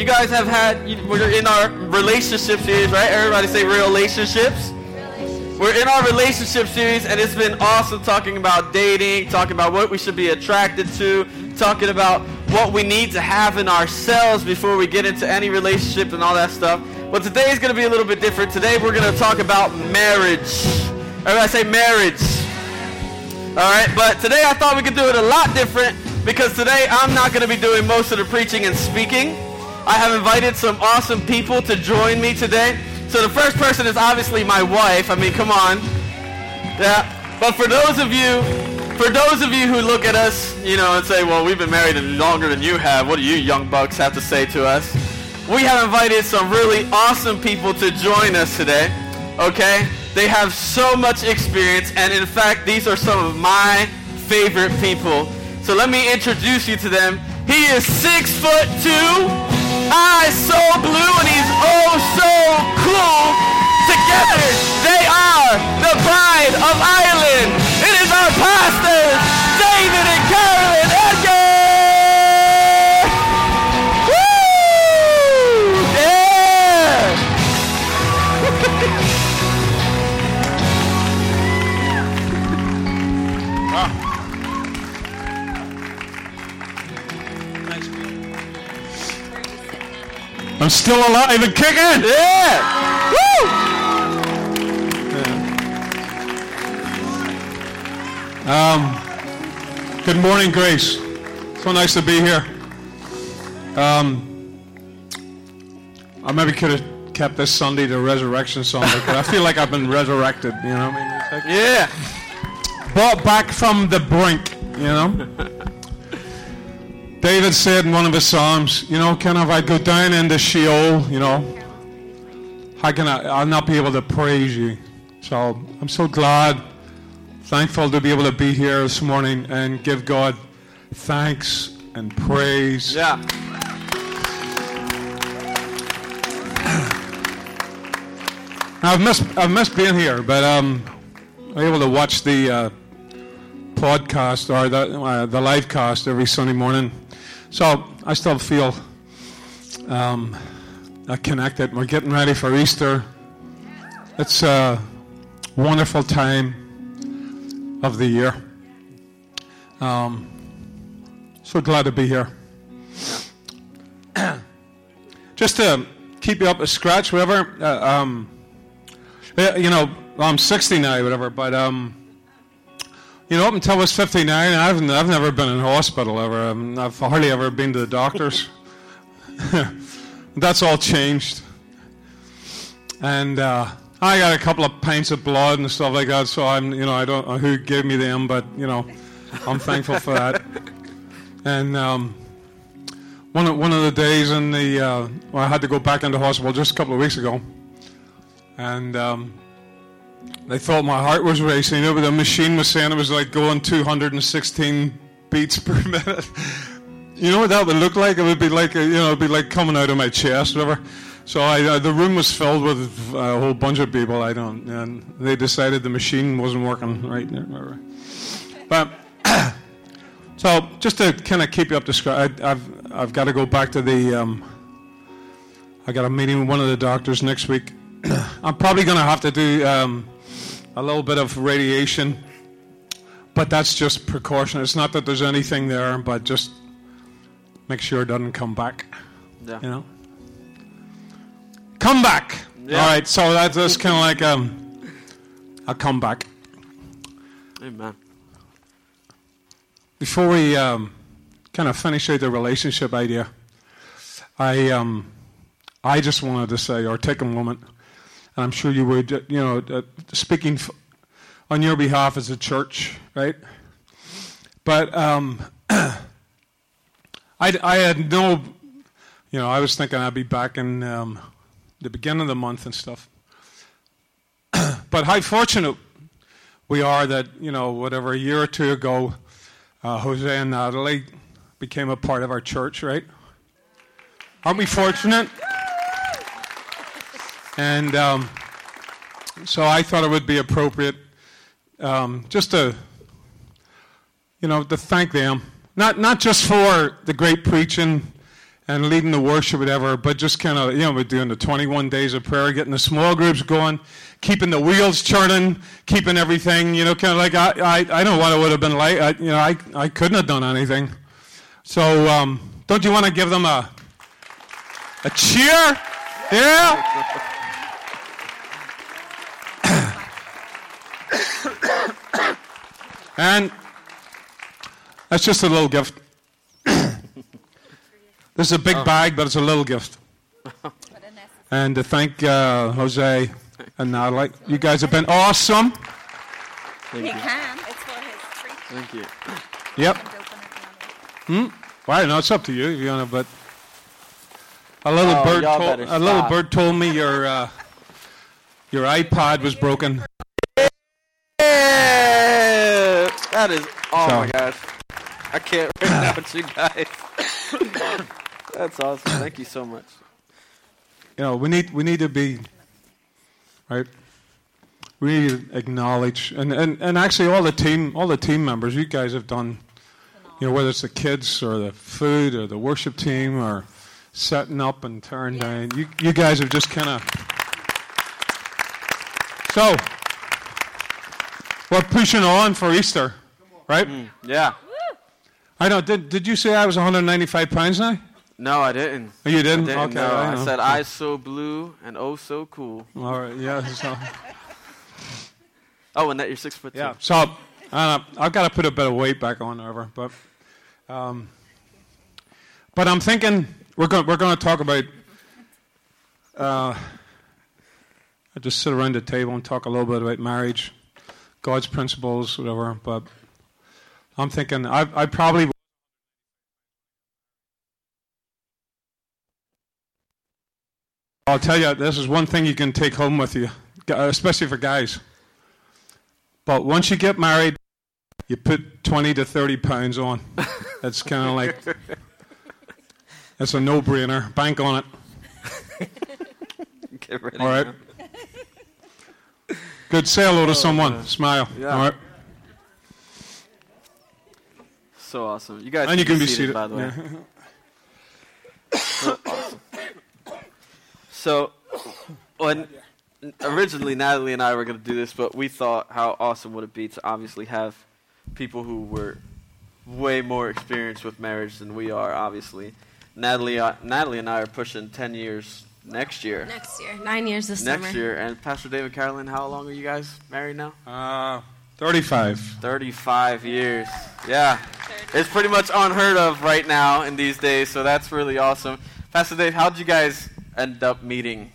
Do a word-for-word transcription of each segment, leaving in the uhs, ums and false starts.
you guys have had, you, we're in our relationship series, right? Everybody say relationships. We're in our relationship series, and it's been awesome talking about dating, talking about what we should be attracted to, talking about what we need to have in ourselves before we get into any relationship and all that stuff. But today is going to be a little bit different. Today we're going to talk about marriage. Everybody say marriage. All right, but today I thought we could do it a lot different because today I'm not going to be doing most of the preaching and speaking. I have invited some awesome people to join me today. So the first person is obviously my wife. I mean, come on. Yeah. But for those of you, for those of you who look at us, you know, and say, well, we've been married longer than you have. What do you young bucks have to say to us? We have invited some really awesome people to join us today. Okay? They have so much experience, and in fact, these are some of my favorite people. So let me introduce you to them. He is six foot two, eyes so blue, and he's oh so cool. Together, they are the Pride of Ireland. It is our pastors, David and Carolyn Edgar. Woo! Yeah! I'm still alive and kicking. Yeah. Woo. Yeah. Um, good morning, Grace. So nice to be here. Um, I maybe could have kept this Sunday the Resurrection Sunday because I feel like I've been resurrected. You know what I mean? It's like, yeah. Brought back from the brink. You know. David said in one of his psalms, you know, can if I go down into Sheol, you know, how can I, I'll not be able to praise you. So I'm so glad, thankful to be able to be here this morning and give God thanks and praise. Yeah. I've missed, I've missed being here, but um, I'm able to watch the uh, podcast or the, uh, the live cast every Sunday morning. So I still feel um, uh, connected. We're getting ready for Easter. It's a wonderful time of the year. Um, so glad to be here. Just to keep you up to scratch, whatever. Uh, um, you know, I'm sixty now, whatever, but... Um, You know, up until I was fifty-nine, I've, I've never been in hospital ever. Um, I've hardly ever been to the doctors. That's all changed. And uh, I got a couple of pints of blood and stuff like that, so I'm, you know, I don't know who gave me them, but, you know, I'm thankful for that. And um, one, of, one of the days in the, uh, well, I had to go back into hospital just a couple of weeks ago. And... Um, They thought my heart was racing. You know, but the machine was saying it was like going two hundred sixteen beats per minute. You know what that would look like? It would be like, a, you know, it'd be like coming out of my chest, whatever. So I, uh, the room was filled with a whole bunch of people. I don't, and they decided the machine wasn't working right. But so just to kind of keep you up to scratch, I've I've got to go back to the. Um, I got a meeting with one of the doctors next week. I'm probably going to have to do. Um, A little bit of radiation, but that's just precaution. It's not that there's anything there, but just make sure it doesn't come back. Yeah. You know, come back. Yeah. All right. So that's just kind of like um, a comeback. Amen. Before we um, kind of finish out the relationship idea, I um, I just wanted to say, or take a moment. And I'm sure you would, you know, uh, speaking f- on your behalf as a church, right? But um, I, I had no, you know, I was thinking I'd be back in um, the beginning of the month and stuff. But how fortunate we are that, you know, whatever, a year or two ago, uh, Jose and Natalie became a part of our church, right? Aren't we fortunate? And um, so I thought it would be appropriate um, just to, you know, to thank them. Not not just for the great preaching and leading the worship, whatever, but just kind of, you know, we're doing the twenty-one days of prayer, getting the small groups going, keeping the wheels churning, keeping everything, you know, kind of like, I, I, I don't know what it would have been like. I, you know, I, I couldn't have done anything. So, um, don't you want to give them a, a cheer? Yeah? And that's just a little gift. This is a big oh. bag, but it's a little gift. And to thank uh, Jose and Natalie. You guys have been awesome. Thank he you. Can. It's for his treat. Thank you. Yep. Hmm? Well, no, it's up to you if you want to, but a little oh, bird told, a stop. little bird told me your uh, your iPod was broken. Yeah! That is, oh so. my gosh. I can't wait with you guys. That's awesome. Thank you so much. You know, we need we need to be, right? We need to acknowledge, and, and, and actually all the team all the team members, you guys have done, you know, whether it's the kids or the food or the worship team or setting up and tearing down. You you guys have just kind of. So, we're pushing on for Easter, right? Mm, yeah. I know. Did did you say I was one hundred ninety-five pounds now? No, I didn't. Oh, you didn't? I didn't, okay. No. I, I said eyes so blue and oh so cool. All right. Yeah. So. Oh, and that you're six foot two. Yeah. So uh, I've got to put a bit of weight back on, however. But um, but I'm thinking we're going we're going to talk about. Uh, I just sit around the table and talk a little bit about marriage, God's principles, whatever. But I'm thinking I I probably. I'll tell you, this is one thing you can take home with you, especially for guys. But once you get married, you put twenty to thirty pounds on. That's kind of like, it's a no-brainer. Bank on it. Get ready. All right. Now. Good. Say hello to oh, someone. Man. Smile. Yeah. All right. So awesome. You guys and you can be seated, seated, by the way. Yeah. So awesome. So, when originally Natalie and I were going to do this, but we thought how awesome would it be to obviously have people who were way more experienced with marriage than we are, obviously. Natalie uh, Natalie and I are pushing ten years next year. Next year. Nine years this next summer. Next year. And Pastor David, Carolyn, how long are you guys married now? Uh, thirty-five. thirty-five years. Yeah. It's pretty much unheard of right now in these days, so that's really awesome. Pastor Dave, how did you guys end up meeting?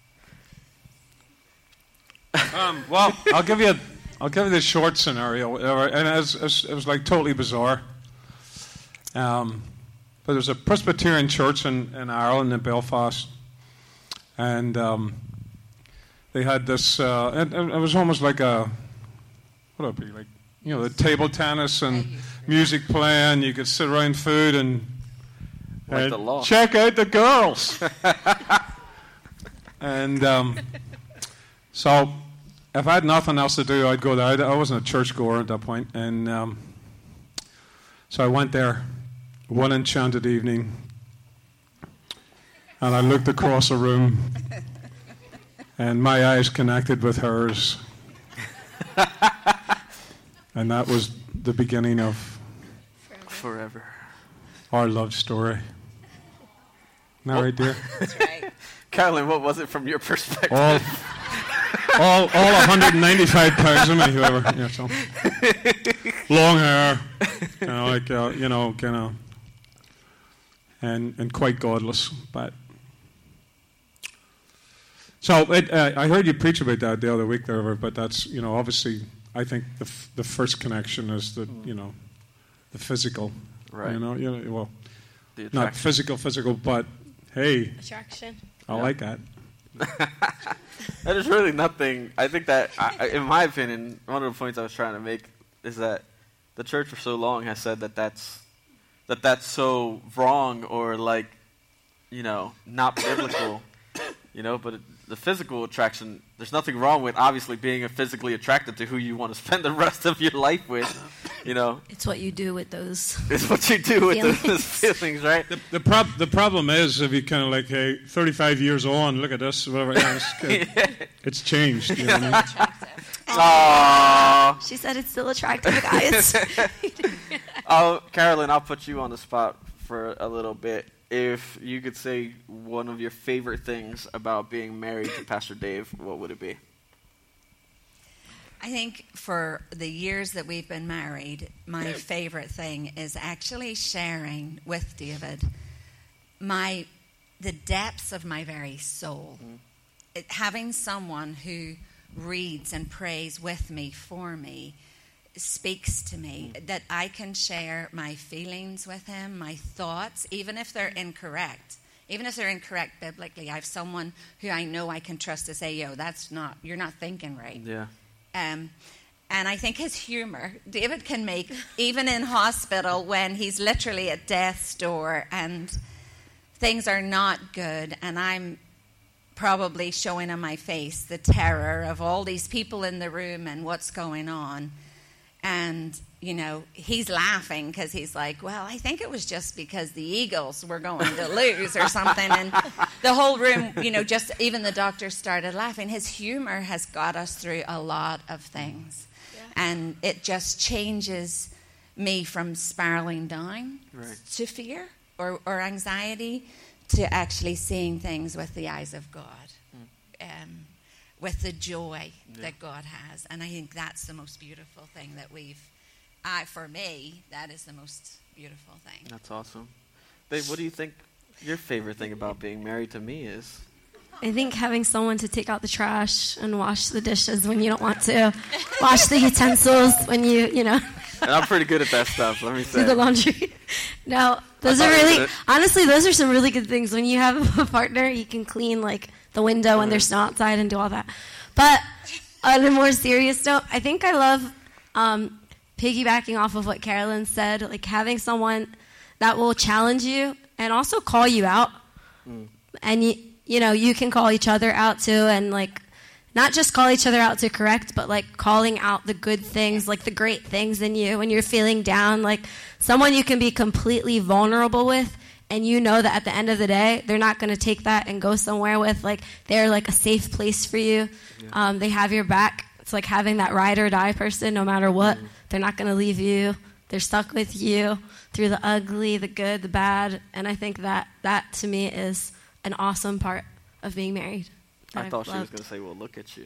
Um, well, I'll give you a, I'll give you the short scenario, and it was, it was, it was like totally bizarre. Um, but there was a Presbyterian church in, in Ireland, in Belfast, and um, they had this. Uh, it, it was almost like a, what would it be like? You know, the table tennis and music playing. You could sit around food and. Like the law. Check out the girls. And um, so, if I had nothing else to do, I'd go there. I wasn't a churchgoer at that point, and um, so I went there one enchanted evening, and I looked across the room, and my eyes connected with hers, and that was the beginning of forever. Our love story. Isn't that right, dear? That's right. Carolyn, what was it from your perspective? All, all, all one hundred ninety-five pounds of me, whoever. Yeah, so. Long hair, kind of like, uh, you know, kind of, and and quite godless. But so it, uh, I heard you preach about that the other week there, but that's, you know, obviously, I think the f- the first connection is the, you know, the physical. Right. You know, you know, well, not physical, physical, but hey, attraction. I yeah. like that. That is really nothing. I think that, I, in my opinion, one of the points I was trying to make is that the church for so long has said that that's that that's so wrong or like, you know, not biblical. You know, but it, the physical attraction, there's nothing wrong with obviously being physically attracted to who you want to spend the rest of your life with. You know, it's what you do with those. It's what you do with feelings. those feelings, right? The the, prob- the problem is if you kind of like, hey, thirty-five years on, look at this, whatever. Yeah, it's, Yeah. it's changed. You know what I mean? Attractive. Aww. She said it's still attractive, guys. Oh, Carolyn, I'll put you on the spot for a little bit. If you could say one of your favorite things about being married to Pastor Dave, what would it be? I think for the years that we've been married, my favorite thing is actually sharing with David my the depths of my very soul. Mm. It, having someone who reads and prays with me, for me, speaks to me, mm. that I can share my feelings with him, my thoughts, even if they're incorrect. Even if they're incorrect biblically, I have someone who I know I can trust to say, yo, that's not, you're not thinking right. Yeah. Um, and I think his humor, David can make, even in hospital when he's literally at death's door and things are not good, and I'm probably showing on my face the terror of all these people in the room and what's going on. And, you know, he's laughing because he's like, well, I think it was just because the Eagles were going to lose or something. And the whole room, you know, just even the doctors started laughing. His humor has got us through a lot of things. Yeah. And it just changes me from spiraling down right. to fear or, or anxiety to actually seeing things with the eyes of God. Mm. Um with the joy yeah. that God has. And I think that's the most beautiful thing that we've, I, for me, that is the most beautiful thing. That's awesome. Babe, what do you think your favorite thing about being married to me is? I think having someone to take out the trash and wash the dishes when you don't want to, wash the utensils when you, you know. And I'm pretty good at that stuff, let me say. Do the laundry. No, those are really, honestly, those are some really good things. When you have a partner, you can clean, like, the window when there's snow outside and do all that. But on a more serious note, I think I love um, piggybacking off of what Carolyn said, like having someone that will challenge you and also call you out. Mm. And, you, you know, you can call each other out too, and like not just call each other out to correct, but like calling out the good things, like the great things in you when you're feeling down, like someone you can be completely vulnerable with. And you know that at the end of the day, they're not going to take that and go somewhere with, like, they're like a safe place for you. Yeah. Um, they have your back. It's like having that ride or die person no matter what. Mm-hmm. They're not going to leave you. They're stuck with you through the ugly, the good, the bad. And I think that that, to me, is an awesome part of being married. I thought I've she was loved. going to say, well, look at you.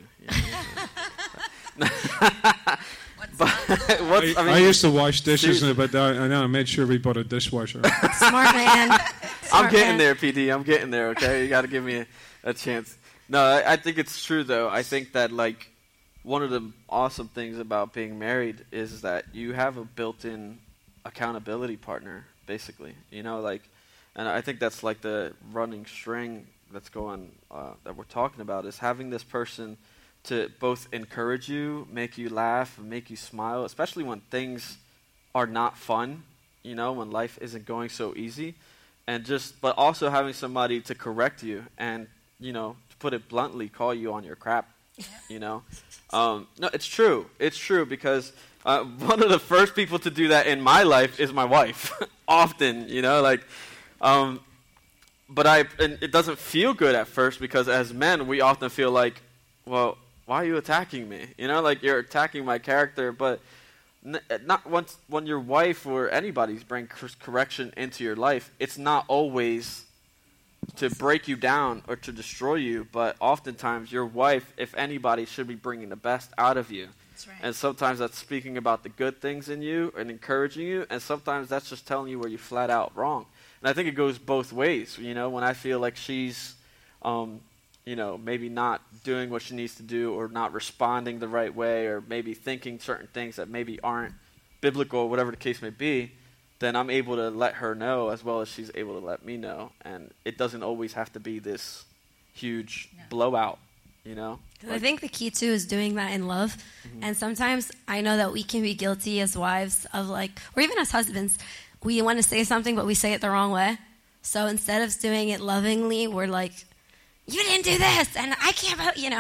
Yeah. But what's, I, I, mean, I used to wash dishes, in it, but I, I know I made sure we bought a dishwasher. Smart man. Smart I'm getting man. there, P D. I'm getting there, okay? You got to give me a, a chance. No, I, I think it's true, though. I think that, like, one of the awesome things about being married is that you have a built-in accountability partner, basically. You know, like, and I think that's, like, the running string that's going, uh, that we're talking about, is having this person to both encourage you, make you laugh, and make you smile, especially when things are not fun, you know, when life isn't going so easy. And just, but also having somebody to correct you and, you know, to put it bluntly, call you on your crap, you know. Um, no, it's true. It's true because uh, one of the first people to do that in my life is my wife, often, you know, like, um, but I, and it doesn't feel good at first because as men, we often feel like, well, why are you attacking me? You know, like you're attacking my character, but n- not once when your wife or anybody's bring cor- correction into your life, it's not always to break you down or to destroy you, but oftentimes your wife, if anybody, should be bringing the best out of you. That's right. And sometimes that's speaking about the good things in you and encouraging you, and sometimes that's just telling you where you flat out wrong. And I think it goes both ways, you know, when I feel like she's, um, you know, maybe not doing what she needs to do or not responding the right way or maybe thinking certain things that maybe aren't biblical or whatever the case may be, then I'm able to let her know as well as she's able to let me know. And it doesn't always have to be this huge no. blowout, you know? Like, I think the key, too, is doing that in love. Mm-hmm. And sometimes I know that we can be guilty as wives of, like, or even as husbands, we want to say something, but we say it the wrong way. So instead of doing it lovingly, we're like, you didn't do this, and I can't, you know.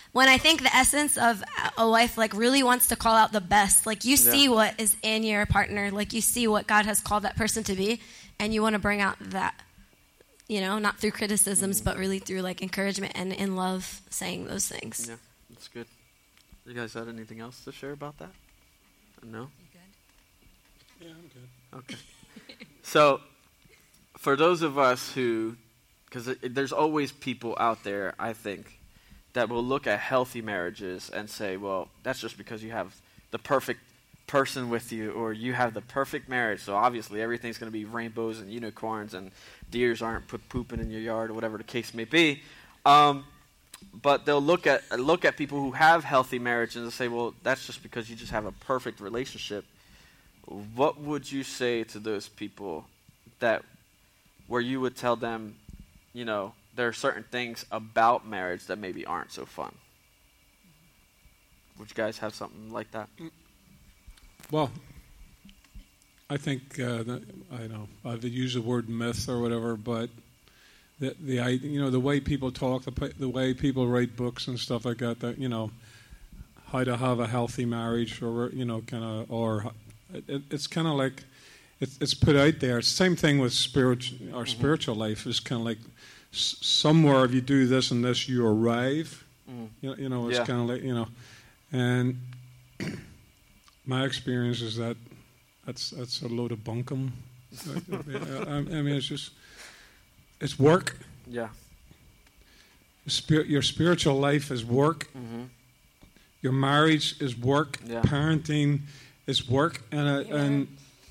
when I think the essence of a wife, like, really wants to call out the best. Like, you see Yeah. what is in your partner. Like, you see what God has called that person to be, and you want to bring out that, you know, not through criticisms, Mm-hmm. but really through, like, encouragement and in love saying those things. Yeah, that's good. You guys had anything else to share about that? No? Yeah, I'm good. Okay. So, for those of us who, because there's always people out there, I think, that will look at healthy marriages and say, well, that's just because you have the perfect person with you, or you have the perfect marriage, so obviously everything's going to be rainbows and unicorns and deers aren't put pooping in your yard, or whatever the case may be. Um, but they'll look at look at people who have healthy marriages and say, well, that's just because you just have a perfect relationship. What would you say to those people that, where you would tell them, you know, there are certain things about marriage that maybe aren't so fun? Would you guys have something like that? Well, I think uh, that, I know I've used the word myth or whatever, but the the I, you know the way people talk, the pa- the way people write books and stuff like that, that you know how to have a healthy marriage, or you know kind of, or it, it's kind of like it, it's put out there. Same thing with spirit. Our Mm-hmm. spiritual life is kind of like s- somewhere if you do this and this, you arrive. Mm. You know, you know it's Yeah. kind of like you know, and my experience is that that's that's a load of bunkum. I, I mean, it's just it's work. Yeah. Spirit, your spiritual life is work. Mm-hmm. Your marriage is work. Yeah. Parenting is work, and uh, and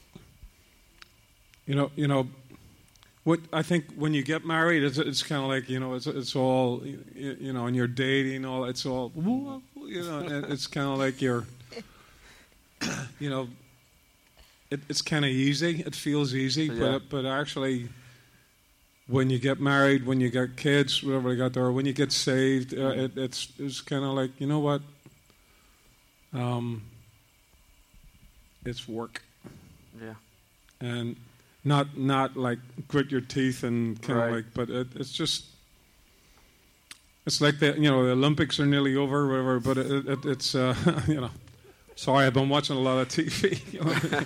you know, you know, what I think when you get married, it's it's kind of like you know, it's it's all you, you know, and you're dating, all it's all you know, and it's kind of like you're, you know, it, it's kind of easy. It feels easy, Yeah. but but actually, when you get married, when you got kids, whatever you got there, when you get saved, uh, it, it's it's kind of like, you know what? Um, it's work, Yeah. and not not like grit your teeth and kind of Right. like, but it, it's just it's like the you know the Olympics are nearly over, whatever. But it, it, it's uh, you know, sorry, I've been watching a lot of T V. you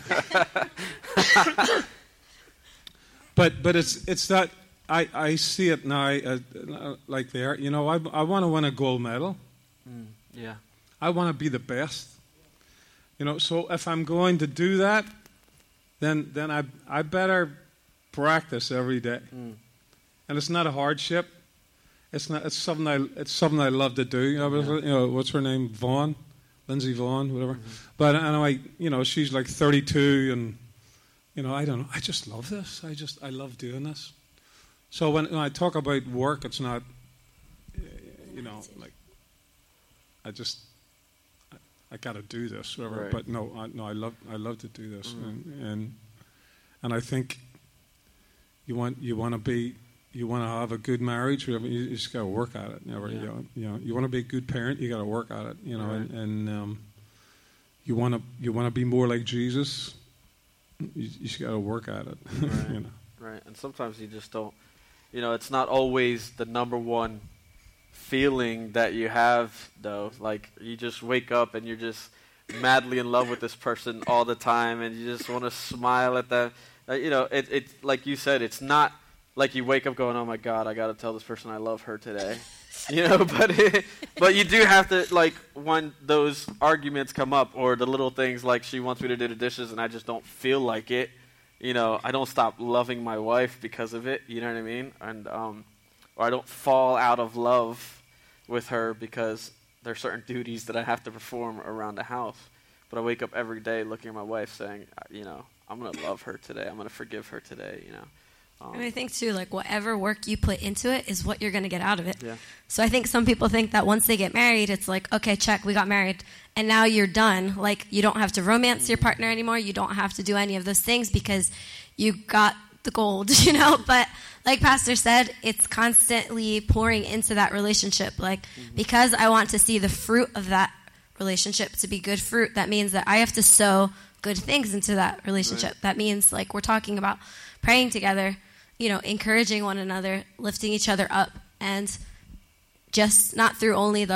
know. but but it's it's that. I, I see it now uh, like there. You know, I, I want to win a gold medal. Mm. Yeah. I want to be the best. You know, so if I'm going to do that, then then I I better practice every day. Mm. And it's not a hardship. It's not. It's something I. It's something I love to do. I was, Yeah. you know, what's her name? Vaughn, Lindsay Vaughn, whatever. Mm-hmm. But anyway, you know, she's like thirty-two, and you know, I don't know. I just love this. I just I love doing this. So when, when I talk about work, it's not, uh, you know, like I just I, I got to do this, whatever. Right. But no, I, no, I love I love to do this, Mhm. and, and and I think you want you want to be you want to have a good marriage. Whatever, you, you just got to work at it. Never, Yeah. you know, you know, you want to be a good parent. You got to work at it. You know, Right. and, and um, you want to you want to be more like Jesus. You, you just got to work at it. Right. you know. Right. And sometimes you just don't, you know, it's not always the number one feeling that you have, though. Like, you just wake up and you're just madly in love with this person all the time, and you just want to smile at them. Uh, you know, it, it, like you said, it's not like you wake up going, oh my God, I got to tell this person I love her today. You know, but it, but you do have to, like, when those arguments come up, or the little things like she wants me to do the dishes and I just don't feel like it, you know, I don't stop loving my wife because of it, you know what I mean? And um, or I don't fall out of love with her because there are certain duties that I have to perform around the house. But I wake up every day looking at my wife saying, you know, I'm going to love her today. I'm going to forgive her today, you know. Um, And I think, too, like, whatever work you put into it is what you're going to get out of it. Yeah. So I think some people think that once they get married, it's like, okay, check, we got married, and now you're done. Like, you don't have to romance your partner anymore. You don't have to do any of those things because you got the gold, you know? But like Pastor said, it's constantly pouring into that relationship. Like, Mm-hmm. because I want to see the fruit of that relationship to be good fruit, that means that I have to sow good things into that relationship. Right. That means, like, we're talking about praying together, you know, encouraging one another, lifting each other up, and just not through only the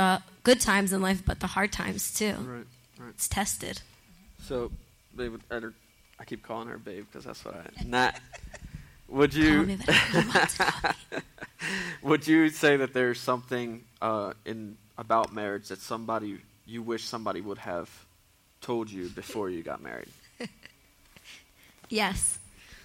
good times in life, but the hard times too. Right, right. It's tested. So, babe, I keep calling her babe because that's what I. Nat, would Call you? me whatever you want to call me. Would you say that there's something uh, in about marriage that somebody you wish somebody would have told you before you got married? Yes.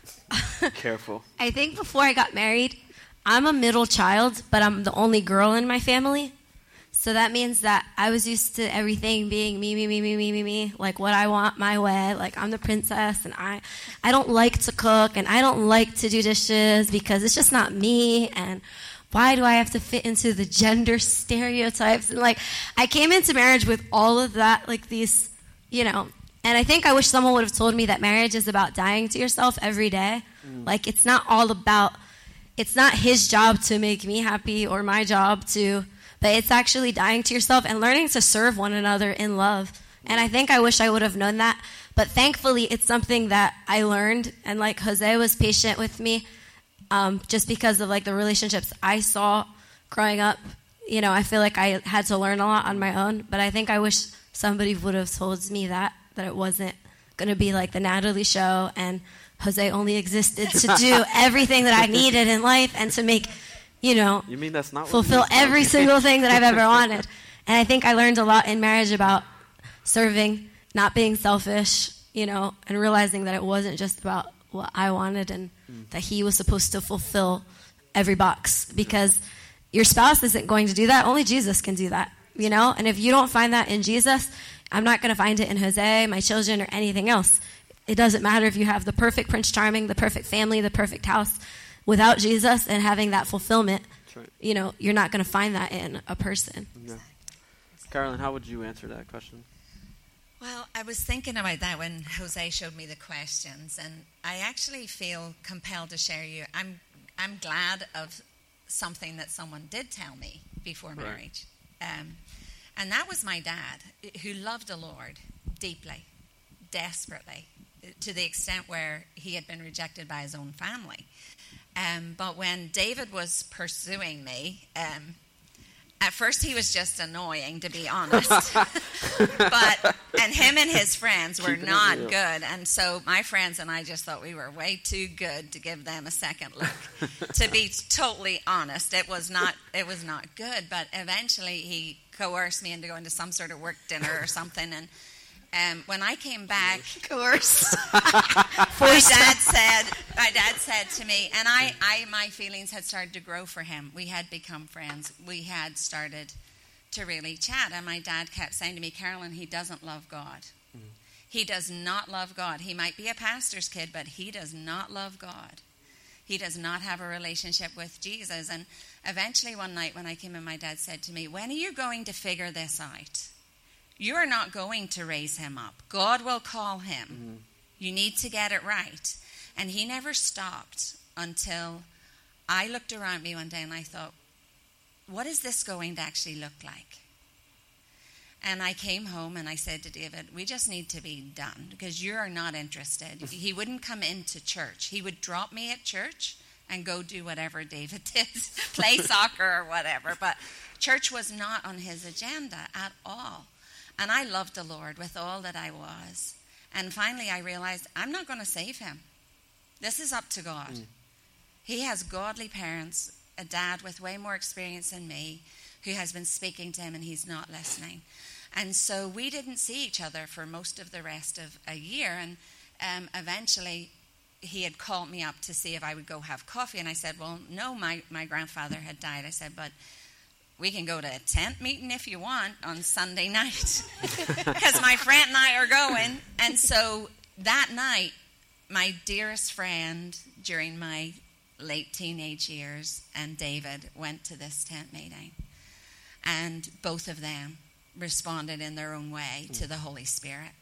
Careful. I think before I got married, I'm a middle child, but I'm the only girl in my family. So that means that I was used to everything being me, me, me, me, me, me, me, like what I want my way. Like I'm the princess, and I, I don't like to cook, and I don't like to do dishes because it's just not me. And why do I have to fit into the gender stereotypes? And like I came into marriage with all of that, like these, you know. And I think I wish someone would have told me that marriage is about dying to yourself every day. Mm. Like it's not all about. It's not his job to make me happy or my job to. But it's actually dying to yourself and learning to serve one another in love. And I think I wish I would have known that. But thankfully, it's something that I learned. And like Jose was patient with me um, just because of like the relationships I saw growing up. You know, I feel like I had to learn a lot on my own. But I think I wish somebody would have told me that, that it wasn't going to be like the Natalie show and Jose only existed to do everything that I needed in life and to make... You know, you mean that's not fulfill every single thing that I've ever wanted. And I think I learned a lot in marriage about serving, not being selfish, you know, and realizing that it wasn't just about what I wanted and mm. that he was supposed to fulfill every box. Because your spouse isn't going to do that. Only Jesus can do that, you know. And if you don't find that in Jesus, I'm not going to find it in Jose, my children, or anything else. It doesn't matter if you have the perfect Prince Charming, the perfect family, the perfect house. Without Jesus and having that fulfillment, right. you know, you're not going to find that in a person. Yeah. Carolyn, how would you answer that question? Well, I was thinking about that when Jose showed me the questions, and I actually feel compelled to share you. I'm I'm glad of something that someone did tell me before marriage, right. um, and that was my dad, who loved the Lord deeply, desperately, to the extent where he had been rejected by his own family. Um, but when David was pursuing me, um, at first he was just annoying, to be honest. but and him and his friends were not good, and so my friends and I just thought we were way too good to give them a second look. To be totally honest, it was not it was not good. But eventually he coerced me into going to some sort of work dinner or something, and. Um, when I came back, of course, my dad said, my dad said to me, and I, I, my feelings had started to grow for him. We had become friends. We had started to really chat, and my dad kept saying to me, Carolyn, he doesn't love God. Mm-hmm. He does not love God. He might be a pastor's kid, but he does not love God. He does not have a relationship with Jesus. And eventually one night when I came in, my dad said to me, when are you going to figure this out? You are not going to raise him up. God will call him. Mm-hmm. You need to get it right. And he never stopped until I looked around me one day and I thought, what is this going to actually look like? And I came home and I said to David, we just need to be done because you are not interested. He wouldn't come into church. He would drop me at church and go do whatever David did, play soccer or whatever. But church was not on his agenda at all. And I loved the Lord with all that I was. And finally I realized I'm not going to save him. This is up to God. Mm. He has godly parents, a dad with way more experience than me, who has been speaking to him and he's not listening. And so we didn't see each other for most of the rest of a year. And um, eventually he had called me up to see if I would go have coffee. And I said, well, no, my, my grandfather had died. I said, but we can go to a tent meeting if you want on Sunday night because my friend and I are going. And so that night, my dearest friend during my late teenage years and David went to this tent meeting. And both of them responded in their own way to the Holy Spirit.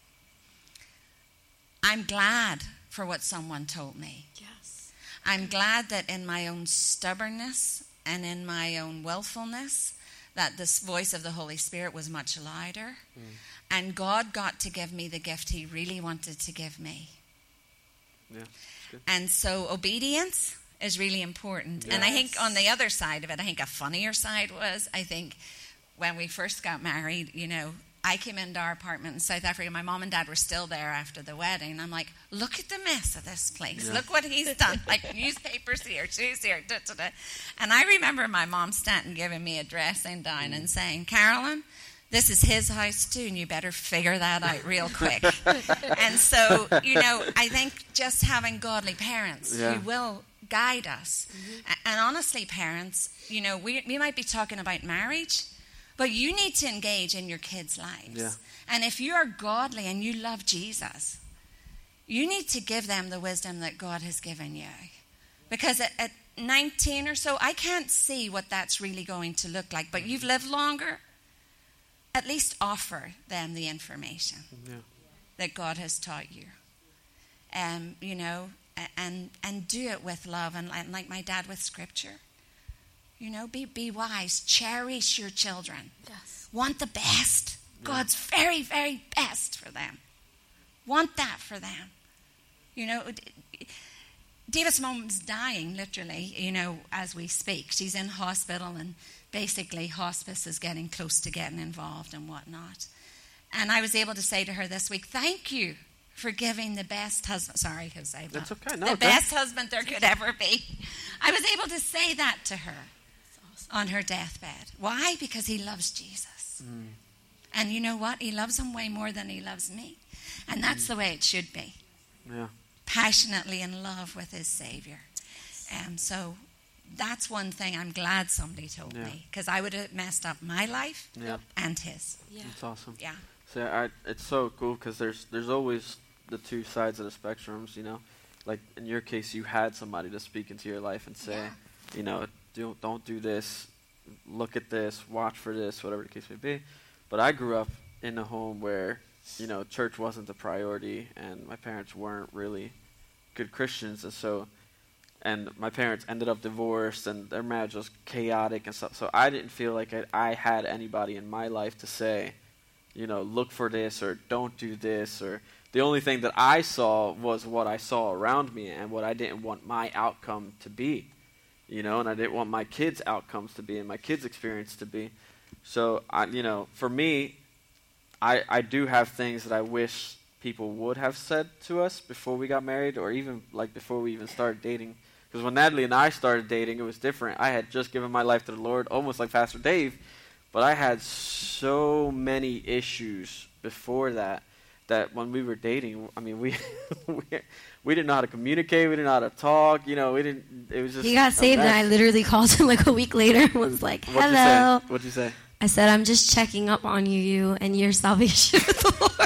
I'm glad for what someone told me. Yes. I'm glad that in my own stubbornness and in my own willfulness, that this voice of the Holy Spirit was much louder. Mm. And God got to give me the gift he really wanted to give me. Yeah, good. And so obedience is really important. Yes. And I think on the other side of it, I think a funnier side was, I think when we first got married, you know, I came into our apartment in South Africa. My mom and dad were still there after the wedding. I'm like, look at the mess of this place. Yeah. Look what he's done. Like newspapers here, shoes here, da, da, da. And I remember my mom Stanton giving me a dressing down mm. and saying, Carolyn, this is his house too, and you better figure that out real quick. And so, you know, I think just having godly parents yeah. who will guide us. Mm-hmm. And honestly, parents, you know, we we might be talking about marriage, but you need to engage in your kids' lives. Yeah. And if you are godly and you love Jesus, you need to give them the wisdom that God has given you. Because at, at nineteen or so, I can't see what that's really going to look like. But you've lived longer. At least offer them the information yeah. that God has taught you. Um, you know, and and do it with love. And, and like my dad with Scripture. You know, be be wise. Cherish your children. Yes. Want the best. Yeah. God's very, very best for them. Want that for them. You know, David's mom's dying, literally, you know, as we speak. She's in hospital, and basically hospice is getting close to getting involved and whatnot. And I was able to say to her this week, thank you for giving the best husband. Sorry, Jose. That's okay. No, the best husband there could ever be. I was able to say that to her on her deathbed. Why? Because he loves Jesus. Mm. And you know what? He loves him way more than he loves me. And that's mm. the way it should be. Yeah. Passionately in love with his Savior. And um, so that's one thing I'm glad somebody told yeah. me, because I would have messed up my life yeah. and his. Yeah. That's awesome. Yeah. So I, it's so cool because there's there's always the two sides of the spectrums, you know. Like in your case, you had somebody to speak into your life and say, yeah. you know, don't don't do this, look at this, watch for this, whatever the case may be. But I grew up in a home where, you know, church wasn't the priority, and my parents weren't really good Christians, and so, and my parents ended up divorced, and their marriage was chaotic and stuff. So I didn't feel like I, I had anybody in my life to say, you know, look for this or don't do this. Or the only thing that I saw was what I saw around me and what I didn't want my outcome to be, you know, and I didn't want my kids' outcomes to be and my kids' experience to be. So I, you know, for me, I I do have things that I wish people would have said to us before we got married, or even like before we even started dating. Because when Natalie and I started dating, it was different. I had just given my life to the Lord, almost like Pastor Dave, but I had so many issues before that, that when we were dating, I mean, we we, we didn't know how to communicate, we didn't know how to talk, you know, we didn't, it was just... He got saved, and I literally called him like a week later and was like, hello. What'd you say? What'd you say? I said, I'm just checking up on you, you and your salvation with the Lord.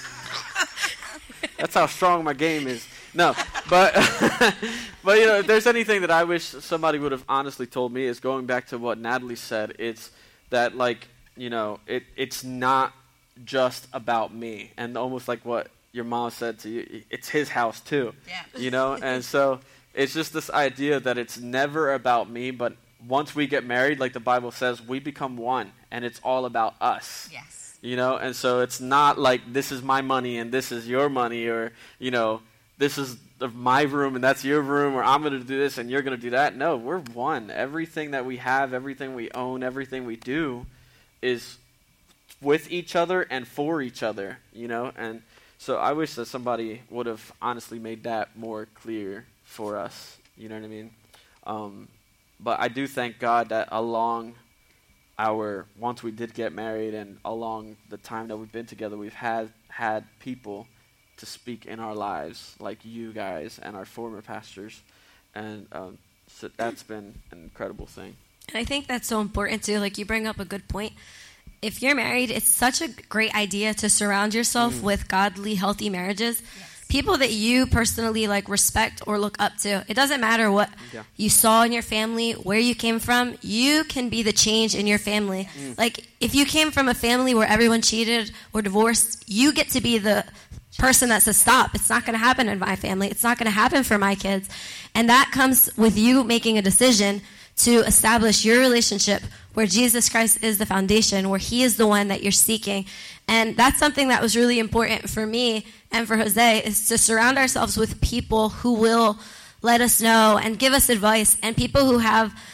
That's how strong my game is. No, but, but you know, if there's anything that I wish somebody would have honestly told me, is going back to what Natalie said, it's that, like, you know, it it's not just about me. And almost like what your mom said to you, it's his house too. Yeah. You know, and so it's just this idea that it's never about me, but once we get married, like the Bible says, we become one, and it's all about us. Yes. You know, and so it's not like this is my money and this is your money, or, you know, this is my room and that's your room, or I'm going to do this and you're going to do that. No, we're one. Everything that we have, everything we own, everything we do is with each other and for each other, you know. And so I wish that somebody would have honestly made that more clear for us, you know what I mean? Um, but I do thank God that along our, once we did get married and along the time that we've been together, we've had had people to speak in our lives, like you guys and our former pastors, and um, so that's been an incredible thing. And I think that's so important too. Like, you bring up a good point. If you're married, it's such a great idea to surround yourself mm. with godly, healthy marriages. Yes. People that you personally like respect or look up to. It doesn't matter what yeah. you saw in your family, where you came from. You can be the change in your family. Mm. Like, if you came from a family where everyone cheated or divorced, you get to be the person that says, stop. It's not going to happen in my family. It's not going to happen for my kids. And that comes with you making a decision to establish your relationship where Jesus Christ is the foundation, where he is the one that you're seeking. And that's something that was really important for me and for Jose, is to surround ourselves with people who will let us know and give us advice, and people who have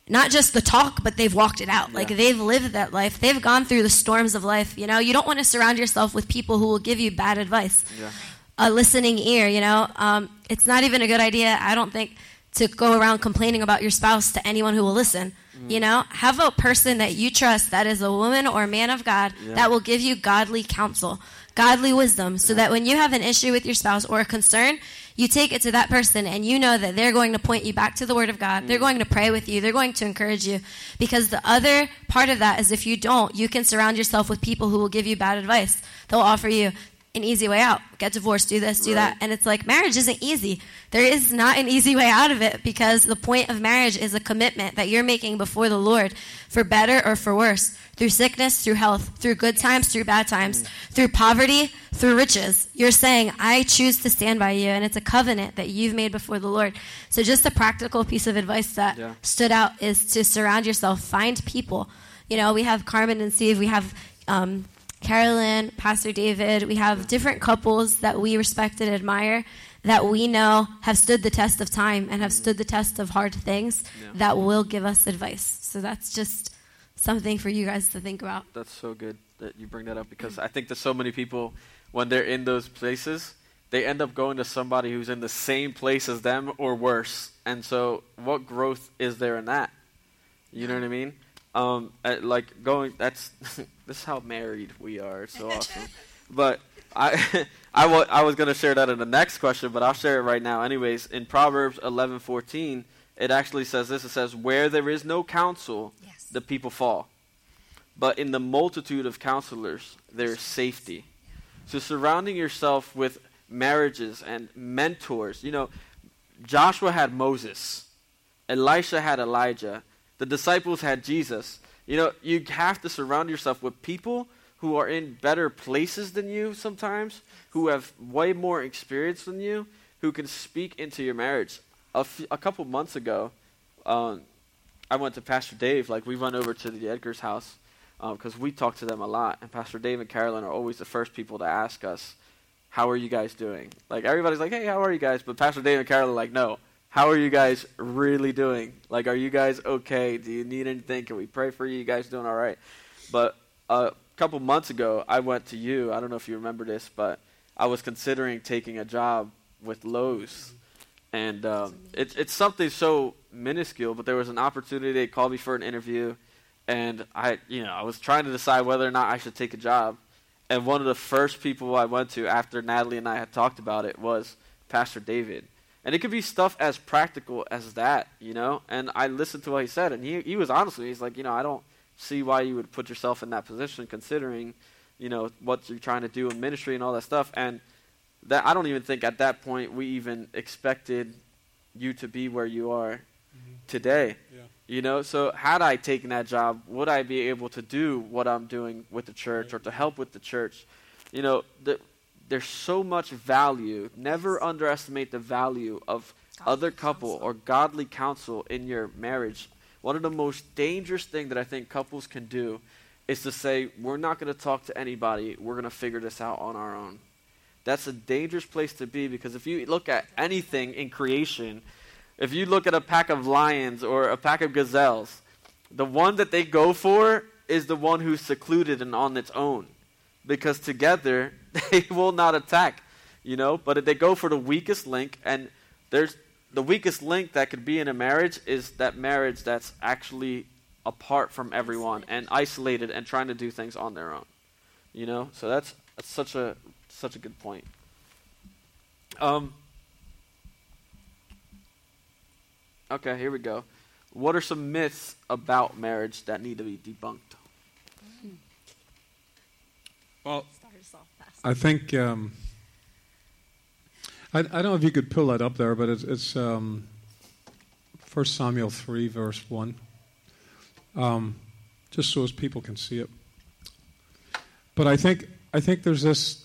not just the talk, but they've walked it out. Yeah. Like, they've lived that life. They've gone through the storms of life, you know. You don't want to surround yourself with people who will give you bad advice. Yeah. A listening ear, you know. Um, it's not even a good idea, I don't think, to go around complaining about your spouse to anyone who will listen. Mm. You know, have a person that you trust that is a woman or a man of God yeah. that will give you godly counsel, godly wisdom, so yeah. that when you have an issue with your spouse or a concern, you take it to that person and you know that they're going to point you back to the Word of God. Mm. They're going to pray with you. They're going to encourage you. Because the other part of that is if you don't, you can surround yourself with people who will give you bad advice. They'll offer you an easy way out. Get divorced, do this, do right. that. And it's like, marriage isn't easy. There is not an easy way out of it, because the point of marriage is a commitment that you're making before the Lord, for better or for worse, through sickness, through health, through good times, through bad times, mm. through poverty, through riches. You're saying, I choose to stand by you, and it's a covenant that you've made before the Lord. So just a practical piece of advice that yeah. stood out is to surround yourself. Find people. You know, we have Carmen and Steve. We have um, Carolyn, Pastor David. We have different couples that we respect and admire, that we know have stood the test of time and have stood the test of hard things, yeah. that will give us advice. So that's just something for you guys to think about. That's so good that you bring that up, because I think there's so many people, when they're in those places, they end up going to somebody who's in the same place as them or worse. And so what growth is there in that? You know what I mean? Um, like going, that's, this is how married we are. It's so awesome. But I, I, w- I was going to share that in the next question, but I'll share it right now. Anyways, in Proverbs eleven fourteen, it actually says this. It says, where there is no counsel, yes. the people fall. But in the multitude of counselors, there is safety. Yeah. So surrounding yourself with marriages and mentors. You know, Joshua had Moses. Elisha had Elijah. The disciples had Jesus. You know, you have to surround yourself with people who are in better places than you sometimes, who have way more experience than you, who can speak into your marriage. A, f- a couple months ago, um, I went to Pastor Dave. Like, we went over to the Edgar's house because um, we talk to them a lot. And Pastor Dave and Carolyn are always the first people to ask us, how are you guys doing? Like, everybody's like, hey, how are you guys? But Pastor Dave and Carolyn are like, no. How are you guys really doing? Like, are you guys okay? Do you need anything? Can we pray for you? You guys doing all right? But a couple months ago, I went to you. I don't know if you remember this, but I was considering taking a job with Lowe's. And um, it, it's something so minuscule, but there was an opportunity. They called me for an interview, and I, you know, I was trying to decide whether or not I should take a job. And one of the first people I went to after Natalie and I had talked about it was Pastor David. And it could be stuff as practical as that, you know. And I listened to what he said, and he he was honest with me. He's like, you know, I don't see why you would put yourself in that position, considering, you know, what you're trying to do in ministry and all that stuff. And that I don't even think at that point we even expected you to be where you are mm-hmm. today. Yeah. You know, so had I taken that job, would I be able to do what I'm doing with the church right. or to help with the church? You know, the, there's so much value. Never underestimate the value of godly other couple counsel. Or godly counsel in your marriage. One of the most dangerous things that I think couples can do is to say, we're not going to talk to anybody. We're going to figure this out on our own. That's a dangerous place to be, because if you look at anything in creation, if you look at a pack of lions or a pack of gazelles, the one that they go for is the one who's secluded and on its own. Because together, they will not attack, you know. But if they go for the weakest link, and there's the weakest link that could be in a marriage is that marriage that's actually apart from everyone and isolated and trying to do things on their own, you know. So that's, that's such a such a good point. Um. Okay, here we go. What are some myths about marriage that need to be debunked? Well, I think um, I, I don't know if you could pull that up there, but it's, it's um, First Samuel three, verse one, um, just so as people can see it. But I think I think there's this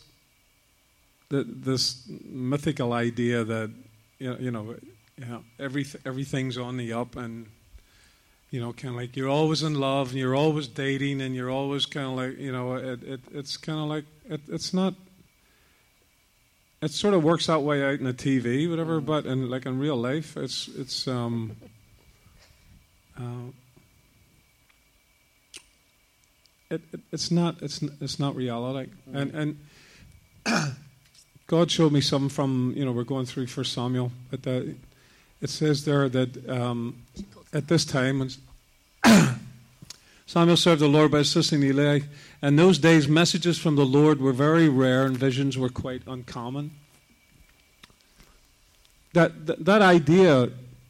this mythical idea that you know, you know, you know every everything's on the up, and you know, kind of like you're always in love and you're always dating and you're always kind of like, you know, it, it it's kind of like, it, it's not, it sort of works that way out in the T V, whatever, but in, like in real life, it's, it's, um, uh, it, it, it's not it's it's not reality. Mm. And and God showed me something from, you know, we're going through First Samuel, but the, it says there that um, at this time when Samuel served the Lord by assisting Eli, in those days messages from the Lord were very rare and visions were quite uncommon. That that, that idea,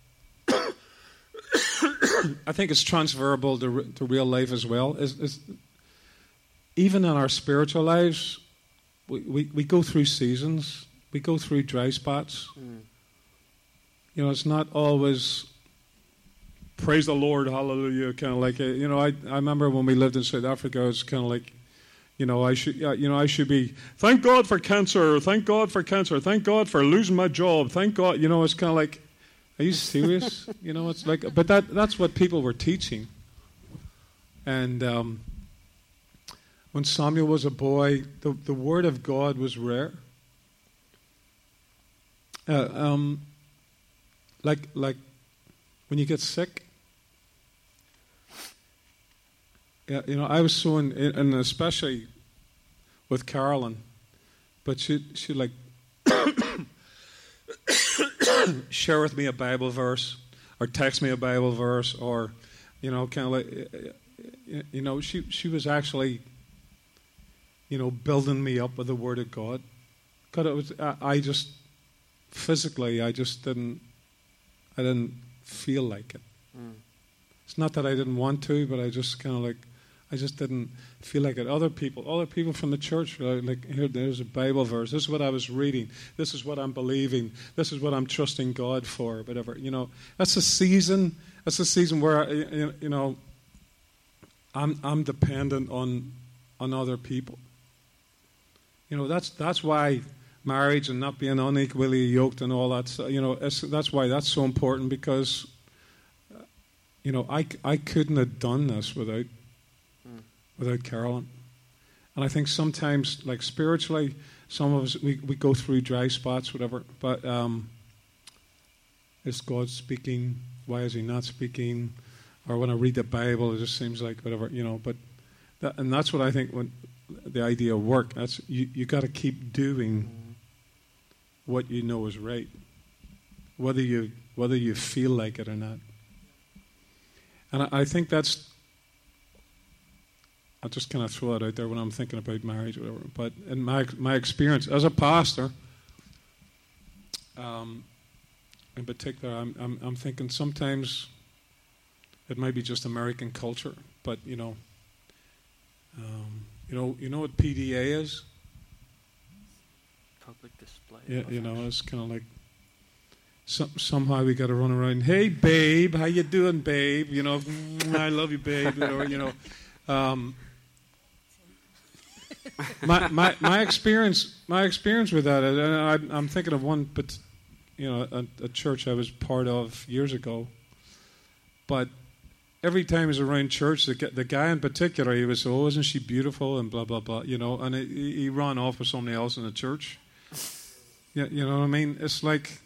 I think, is transferable to, to real life as well. Is, is even in our spiritual lives, we, we, we go through seasons, we go through dry spots. Mm. You know, it's not always praise the Lord, hallelujah, kind of like, a, you know, I, I remember when we lived in South Africa, it was kind of like, you know, I should, you know, I should be, thank God for cancer, thank God for cancer, thank God for losing my job, thank God, you know, it's kind of like, are you serious? You know, it's like, but that that's what people were teaching. And um, when Samuel was a boy, the, the word of God was rare. Uh, um, like like when you get sick. Yeah, you know, I was so in, and especially with Carolyn, but she she like share with me a Bible verse, or text me a Bible verse, or you know, kind of like, you know, she she was actually, you know, building me up with the Word of God. Because it was, I, I just physically, I just didn't, I didn't feel like it. Mm. It's not that I didn't want to, but I just kind of like, I just didn't feel like it. Other people, other people from the church, like, here, there's a Bible verse. This is what I was reading. This is what I'm believing. This is what I'm trusting God for. Whatever, you know. That's a season. That's a season where, you know, I'm I'm dependent on on other people. You know, that's that's why marriage and not being unequally yoked and all that. You know, it's, that's why that's so important, because, you know, I I couldn't have done this without. Without Carolyn. And I think sometimes, like spiritually, some of us, we, we go through dry spots, whatever, but um, is God speaking? Why is he not speaking? Or when I read the Bible, it just seems like whatever, you know, but, that, and that's what I think when the idea of work, that's, you, you got to keep doing what you know is right, whether you, whether you feel like it or not. And I, I think that's, I'll just kind of throw it out there when I'm thinking about marriage or whatever. But in my my experience as a pastor, um, in particular, I'm, I'm I'm thinking sometimes it might be just American culture, but you know, um, you know, you know what P D A is? Public display. Yeah, you know, it's kind of like some, somehow we got to run around. Hey, babe, how you doing, babe? You know, I love you, babe. Or you know. Um, my my my experience my experience with that, and I, I'm thinking of one, but you know, a, a church I was part of years ago. But every time he was around church, the the guy in particular, he was, oh, isn't she beautiful, and blah blah blah, you know, and it, he ran off with somebody else in the church. Yeah, you know what I mean? It's like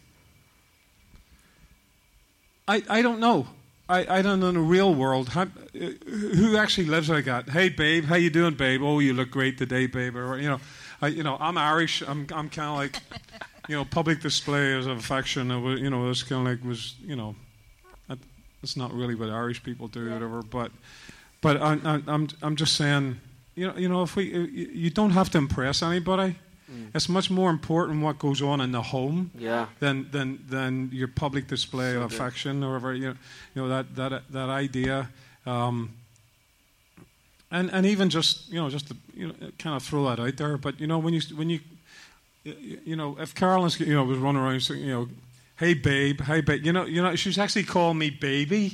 I I don't know. I, I don't know in the real world how, who actually lives like that. Hey, babe, how you doing, babe? Oh, you look great today, babe. Or you know, I, you know, I'm Irish. I'm I'm kind of like, you know, public display of affection. It was, you know, it's kind of like was, you know, it's not really what Irish people do, or whatever. But, but I, I, I'm I'm just saying, you know, you know, if we, you don't have to impress anybody. Mm. It's much more important what goes on in the home yeah. than than than your public display so of affection or whatever. You know, you know that that that idea, um, and and even just you know just to, you know kind of throw that out there. But you know when you when you you know if Carolyn's you know was running around saying you know, hey babe, hey babe, you know you know she's actually calling me baby.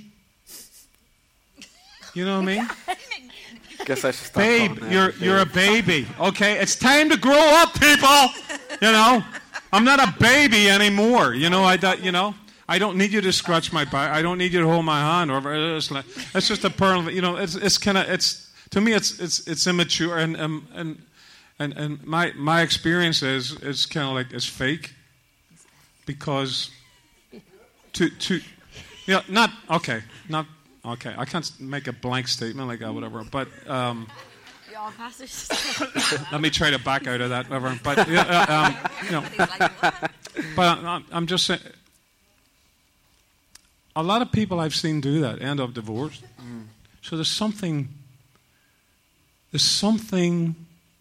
You know what I mean? Guess I should stop. Babe, you're babe. You're a baby. Okay, it's time to grow up, people. You know, I'm not a baby anymore. You know, I you know, I don't need you to scratch my back. I don't need you to hold my hand. Or it's, like, it's just a pearl. You know, it's it's kind of it's to me it's it's it's immature and um, and and and my my experience is it's kind of like it's fake because to to you know not okay not. okay, I can't make a blank statement like that, whatever. But um, Y'all pastors. let me try to back out of that, whatever. But yeah, uh, um, you know, but I'm, I'm just saying, a lot of people I've seen do that end up divorced. Mm. So there's something. There's something.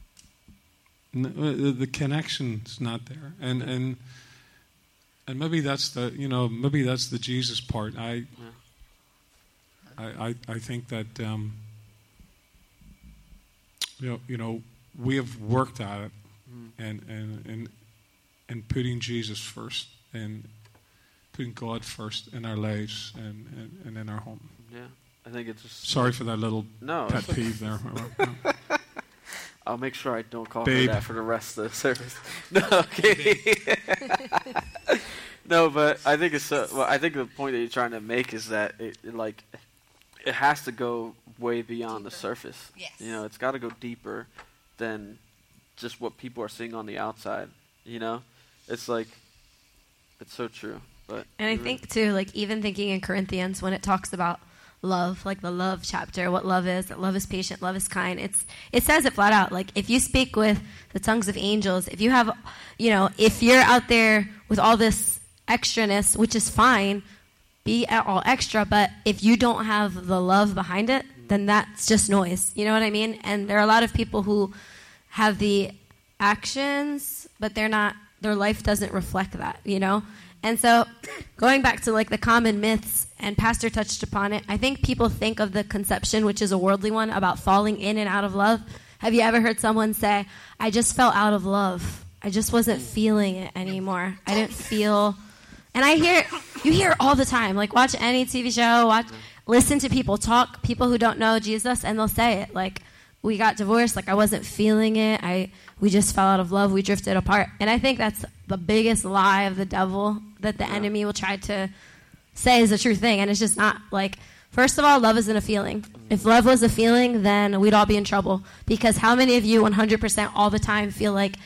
The, the connection's not there, and and and maybe that's the you know maybe that's the Jesus part. I yeah. I, I I think that um, you know you know we have worked at it, mm. and and and and putting Jesus first and putting God first in our lives and, and, and in our home. Yeah, I think it's just sorry for that little no, pet peeve there. I'll make sure I don't call Babe. her that for the rest of the service. No, okay. No, but I think it's uh, well, I think the point that you're trying to make is that it, it like it has to go way beyond deeper. The surface. Yes. You know, it's got to go deeper than just what people are seeing on the outside. You know, it's like it's so true. But and I think too, like even thinking in Corinthians when it talks about love, like the love chapter, what love is, that love is patient, love is kind. It's it says it flat out. Like if you speak with the tongues of angels, if you have, you know, if you're out there with all this extraness, which is fine, be all extra, but if you don't have the love behind it, then that's just noise. You know what I mean? And there are a lot of people who have the actions, but they're not. Their life doesn't reflect that. You know. And so, going back to like the common myths, and Pastor touched upon it, I think people think of the conception, which is a worldly one, about falling in and out of love. Have you ever heard someone say, I just fell out of love. I just wasn't feeling it anymore. I didn't feel... And I hear, you hear it all the time. Like, watch any T V show, watch, listen to people talk, people who don't know Jesus, and they'll say it. Like, we got divorced, like I wasn't feeling it. I we just fell out of love. We drifted apart. And I think that's the biggest lie of the devil that the yeah. enemy will try to say is a true thing. And it's just not. Like, first of all, love isn't a feeling. If love was a feeling, then we'd all be in trouble. Because how many of you one hundred percent all the time feel like,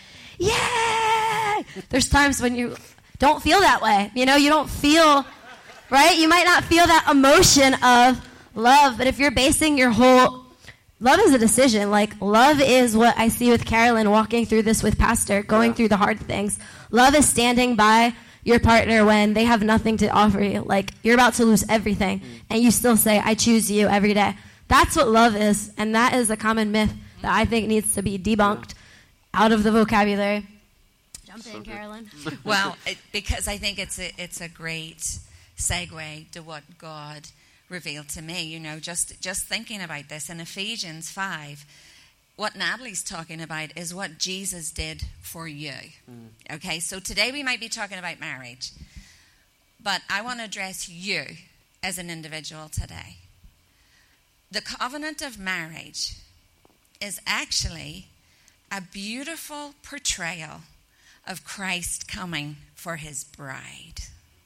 yay! There's times when you don't feel that way. You know, you don't feel, right? You might not feel that emotion of love. But if you're basing your whole... Love is a decision. Like, love is what I see with Carolyn walking through this with Pastor, going yeah. through the hard things. Love is standing by your partner when they have nothing to offer you. Like, you're about to lose everything, mm. and you still say, I choose you every day. That's what love is, and that is a common myth that I think needs to be debunked yeah. out of the vocabulary. Jump in, Carolyn. Well, it, because I think it's a, it's a great segue to what God revealed to me, you know, just just thinking about this in Ephesians five, what Natalie's talking about is what Jesus did for you. Mm. Okay, so today we might be talking about marriage, but I want to address you as an individual today. The covenant of marriage is actually a beautiful portrayal of Christ coming for his bride.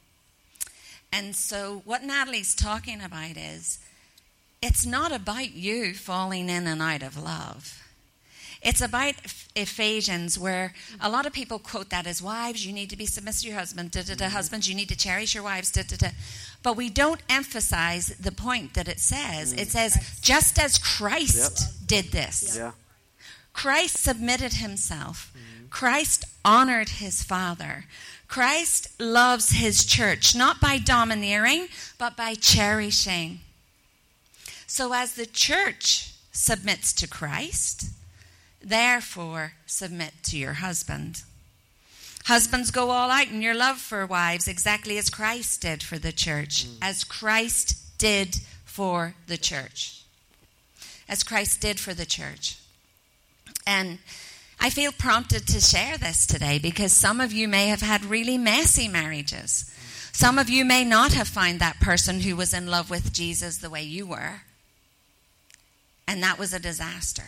And so what Natalie's talking about is, it's not about you falling in and out of love. It's about Ephesians, where a lot of people quote that as wives, you need to be submissive to your husband, da, da, da, husbands, you need to cherish your wives, da, da, da. But we don't emphasize the point that it says. It says, Christ. Just as Christ yep. did this. Yeah. Christ submitted himself. Mm-hmm. Christ honored his Father. Christ loves his church, not by domineering, but by cherishing. So as the church submits to Christ, therefore submit to your husband. Husbands, go all out in your love for wives, exactly as Christ did for the church, mm. as Christ did for the church. As Christ did for the church. And I feel prompted to share this today because some of you may have had really messy marriages. Some of you may not have found that person who was in love with Jesus the way you were. And that was a disaster.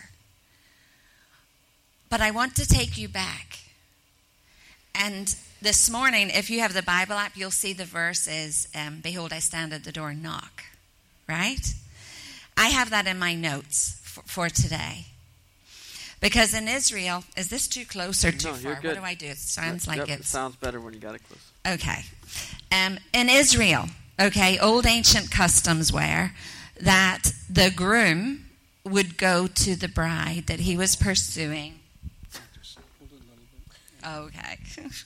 But I want to take you back. And this morning, if you have the Bible app, you'll see the verse is, um, Behold, I stand at the door and knock. Right? I have that in my notes for, for today. Because in Israel, is this too close or too no, far? What do I do? It sounds yep, like yep, it's... It sounds better when you got it close. Okay. Um, in Israel, okay, old ancient customs were that the groom would go to the bride that he was pursuing. Okay.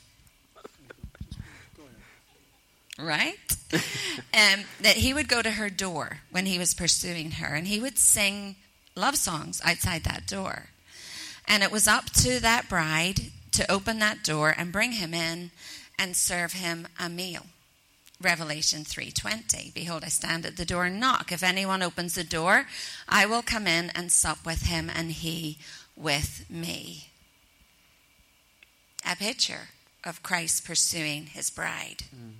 Right? Um, that he would go to her door when he was pursuing her, and he would sing love songs outside that door. And it was up to that bride to open that door and bring him in and serve him a meal. Revelation three twenty. Behold, I stand at the door and knock. If anyone opens the door, I will come in and sup with him, and he with me. A picture of Christ pursuing his bride. Mm.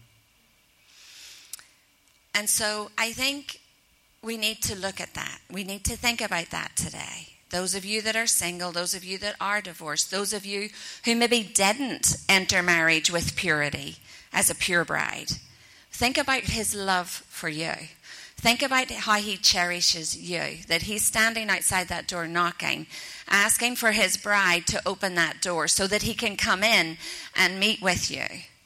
And so I think we need to look at that. We need to think about that today. Those of you that are single, those of you that are divorced, those of you who maybe didn't enter marriage with purity as a pure bride, think about his love for you. Think about how he cherishes you, that he's standing outside that door knocking, asking for his bride to open that door so that he can come in and meet with you.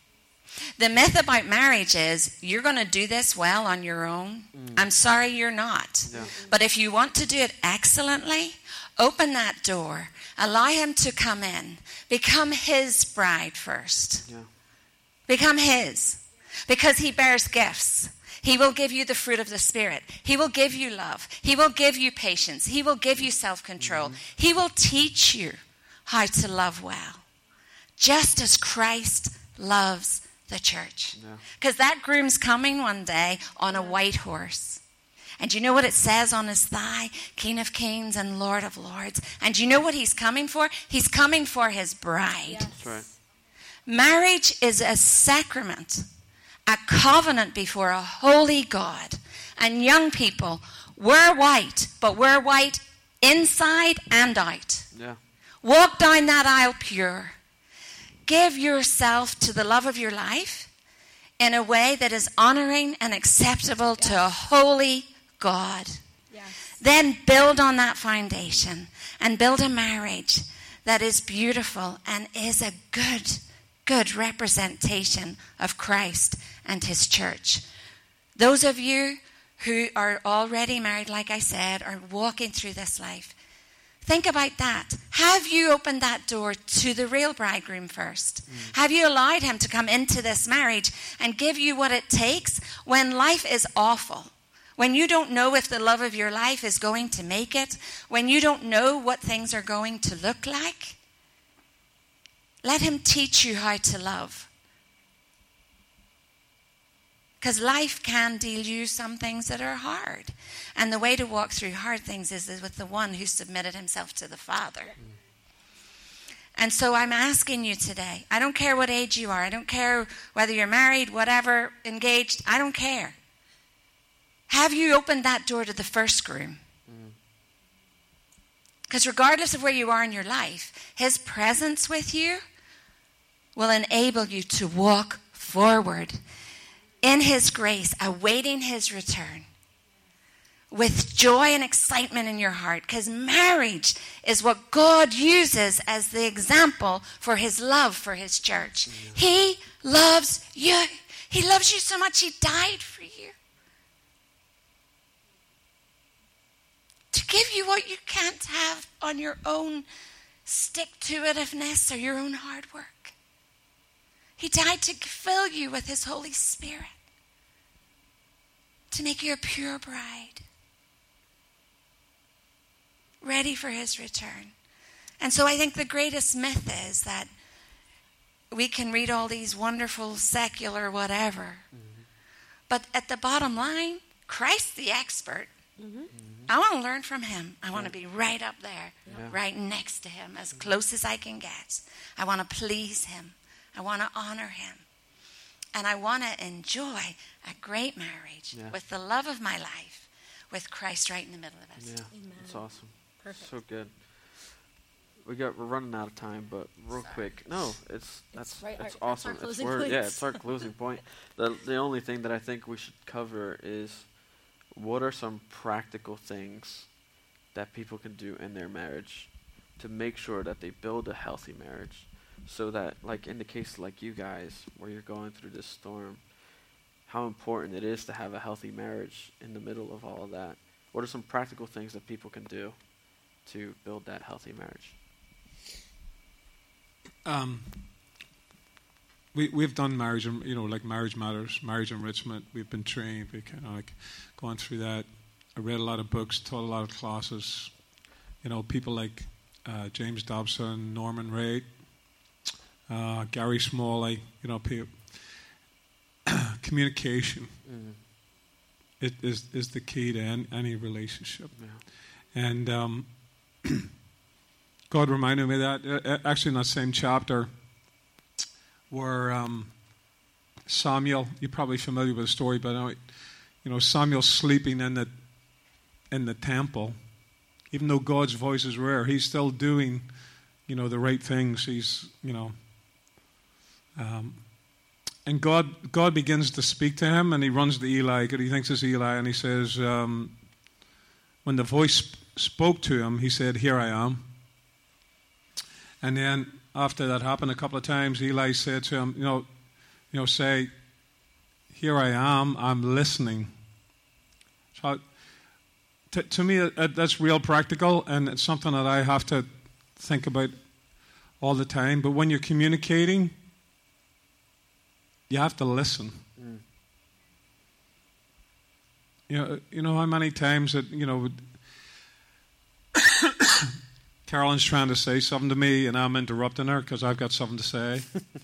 The myth about marriage is you're going to do this well on your own. Mm. I'm sorry you're not. Yeah. But if you want to do it excellently, open that door. Allow him to come in. Become his bride first. Yeah. Become his. Because he bears gifts. He will give you the fruit of the Spirit. He will give you love. He will give you patience. He will give you self-control. Mm-hmm. He will teach you how to love well. Just as Christ loves the church. Because yeah. that groom's coming one day on a white horse. And you know what it says on his thigh? King of Kings and Lord of Lords. And you know what he's coming for? He's coming for his bride. Yes. That's right. Marriage is a sacrament, a covenant before a holy God. And young people, we're white, but we're white inside and out. Yeah. Walk down that aisle pure. Give yourself to the love of your life in a way that is honoring and acceptable yes. to a holy God. Yes. Then build on that foundation and build a marriage that is beautiful and is a good, good representation of Christ and his church. Those of you who are already married, like I said, are walking through this life, think about that. Have you opened that door to the real bridegroom first? Mm. Have you allowed him to come into this marriage and give you what it takes when life is awful? When you don't know if the love of your life is going to make it? When you don't know what things are going to look like? Let him teach you how to love. Because life can deal you some things that are hard. And the way to walk through hard things is with the one who submitted himself to the Father. Mm. And so I'm asking you today, I don't care what age you are, I don't care whether you're married, whatever, engaged, I don't care. Have you opened that door to the first groom? Because mm. regardless of where you are in your life, his presence with you will enable you to walk forward in his grace, awaiting his return, with joy and excitement in your heart, because marriage is what God uses as the example for his love for his church. Yeah. He loves you. He loves you so much he died for you. To give you what you can't have on your own stick-to-itiveness or your own hard work. He died to fill you with his Holy Spirit. To make you a pure bride. Ready for his return. And so I think the greatest myth is that we can read all these wonderful secular whatever. Mm-hmm. But at the bottom line, Christ's the expert. Mm-hmm. Mm-hmm. I want to learn from him. I want to be right up there, yeah. right next to him, as close as I can get. I want to please him. I want to honor him. And I want to enjoy a great marriage yeah. with the love of my life, with Christ right in the middle of us. Yeah, Amen. That's awesome. Perfect. So good. We got we're running out of time, but real Sorry. quick. No, it's that's it's right, it's our, awesome. It's word, yeah, it's our closing point. The the only thing that I think we should cover is what are some practical things that people can do in their marriage to make sure that they build a healthy marriage, so that, like in the case like you guys, where you're going through this storm, how important it is to have a healthy marriage in the middle of all of that. What are some practical things that people can do to build that healthy marriage? Um, we we've done marriage, and you know, like Marriage Matters, Marriage Enrichment. We've been trained. We kind of like gone through that. I read a lot of books, taught a lot of classes. You know, people like uh, James Dobson, Norman Raitt, uh, Gary Smalley. You know, people, communication mm. it is is the key to any, any relationship. Yeah. And um, God reminded me of that uh, actually in that same chapter where um, Samuel. You're probably familiar with the story, but uh, you know, Samuel's sleeping in the in the temple. Even though God's voice is rare, he's still doing, you know, the right things. He's, you know, um, and God God begins to speak to him, and he runs to Eli, because he thinks it's Eli, and he says, um, when the voice sp- spoke to him, he said, "Here I am." And then after that happened a couple of times, Eli said to him, you know, you know, say, "Here I am, I'm listening." So to, to me, that, that's real practical, and it's something that I have to think about all the time. But when you're communicating, you have to listen. Mm. You know, you know how many times that, you know, Carolyn's trying to say something to me, and I'm interrupting her because I've got something to say.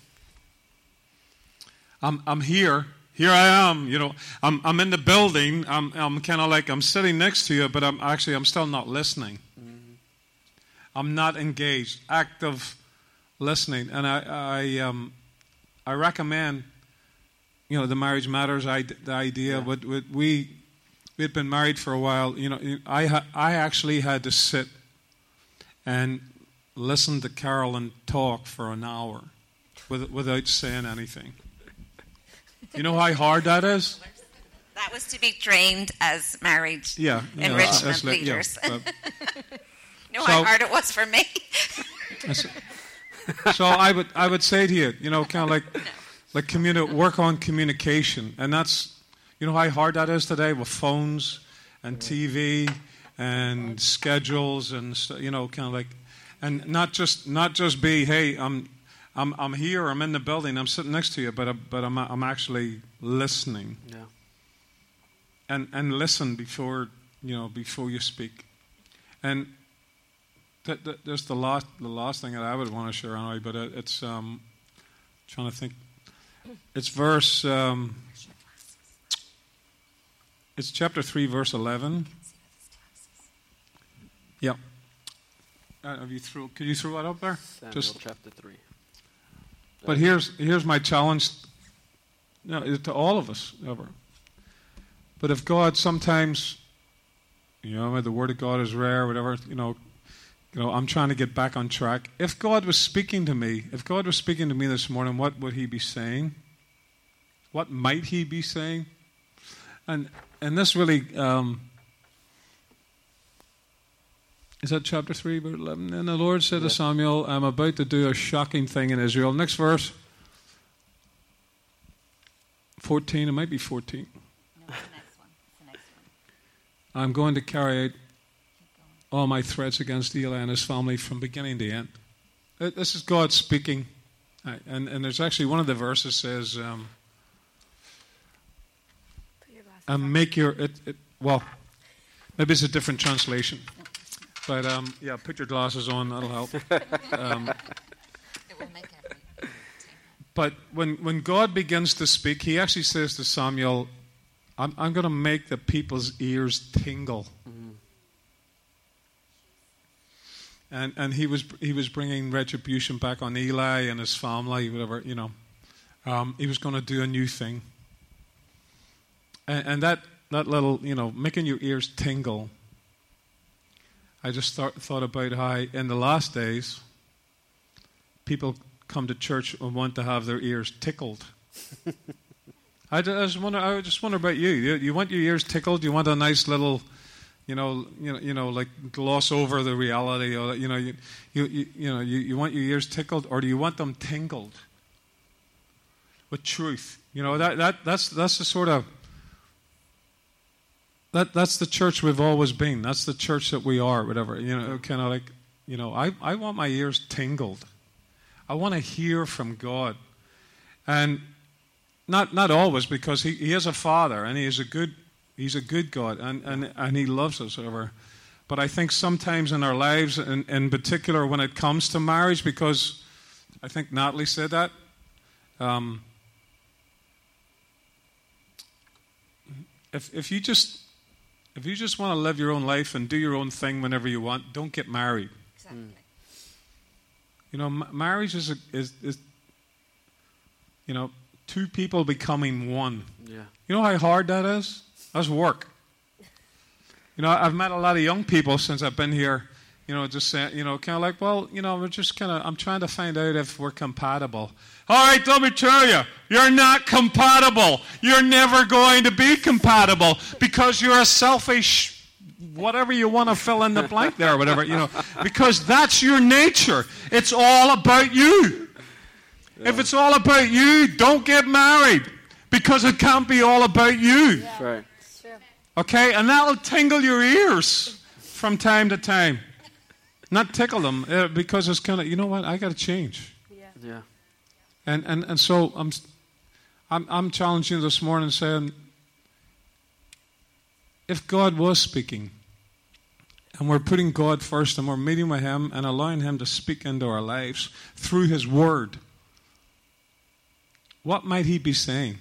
I'm I'm here. Here I am, you know, I'm I'm in the building, I'm I'm kind of like, I'm sitting next to you, but I'm actually, I'm still not listening. Mm-hmm. I'm not engaged, active listening. And I I um I recommend, you know, the Marriage Matters, I, the idea, yeah. with, with, we, we'd been married for a while, you know, I, ha, I actually had to sit and listen to Carolyn talk for an hour with, without saying anything. You know how hard that is? That was to be trained as marriage yeah, yeah, enrichment that's like, leaders. Yeah, you know so, how hard it was for me? So I would I would say to you, you know, kind of like, no. like communi- work on communication. And that's, you know how hard that is today with phones and T V and schedules and, you know, kind of like, and not just not just be, hey, I'm... I'm I'm here. I'm in the building. I'm sitting next to you, but I, but I'm I'm actually listening. Yeah. And and listen before you know before you speak. And th- th- there's the last the last thing that I would want to share anyway. But it, it's um trying to think. It's verse. Um, it's chapter three, verse eleven. Yeah. Uh, have you threw? Could you throw that up there? Samuel Just chapter three. But here's here's my challenge, you know, to all of us ever. But if God sometimes, you know, the Word of God is rare, whatever, you know, you know, I'm trying to get back on track. If God was speaking to me, if God was speaking to me this morning, what would He be saying? What might He be saying? And and this really. Um, Is that chapter three, verse eleven? And the Lord said yeah. to Samuel, I'm about to do a shocking thing in Israel. Next verse. fourteen, it might be fourteen. No, it's the next one. It's the next one. I'm going to carry out all my threats against Eli and his family from beginning to end. This is God speaking. And, and there's actually one of the verses says, um, and make your, it, it, well, maybe it's a different translation. But, um, yeah, put your glasses on, that'll help. Um, it will make everything. But when, when God begins to speak, he actually says to Samuel, I'm, I'm going to make the people's ears tingle. Mm-hmm. And and he was he was bringing retribution back on Eli and his family, whatever, you know. Um, he was going to do a new thing. And, and that, that little, you know, making your ears tingle, I just thought, thought about how in the last days, people come to church and want to have their ears tickled. I just wonder. I just wonder about you. you. You want your ears tickled? You want a nice little, you know, you know, you know, like gloss over the reality, or you know, you, you, you, you know, you, you want your ears tickled, or do you want them tingled? with truth. You know, that, that that's that's the sort of that that's the church we've always been. That's the church that we are, whatever. You know, kind of like, you know, I, I want my ears tingled. I want to hear from God. And not not always, because he, he is a father and he is a good he's a good God and, and, and he loves us, whatever. But I think sometimes in our lives, in, in particular when it comes to marriage, because I think Natalie said that, um, if if you just if you just want to live your own life and do your own thing whenever you want, don't get married. Exactly. Mm. You know, m- marriage is, a, is is you know, two people becoming one. Yeah. You know how hard that is? That's work. You know, I've met a lot of young people since I've been here, you know, just saying, you know, kind of like, well, you know, we're just kind of, I'm trying to find out if we're compatible. All right, let me tell you, you're not compatible. You're never going to be compatible because you're a selfish, whatever you want to fill in the blank there, whatever, you know, because that's your nature. It's all about you. Yeah. If it's all about you, don't get married because it can't be all about you. Yeah. That's right. Okay, and that'll tingle your ears from time to time. Not tickle them, uh, because it's kind of, you know what, I got to change. Yeah. Yeah. And and and so I'm, I'm I'm challenging you this morning, saying, if God was speaking, and we're putting God first, and we're meeting with Him and allowing Him to speak into our lives through His Word, what might He be saying?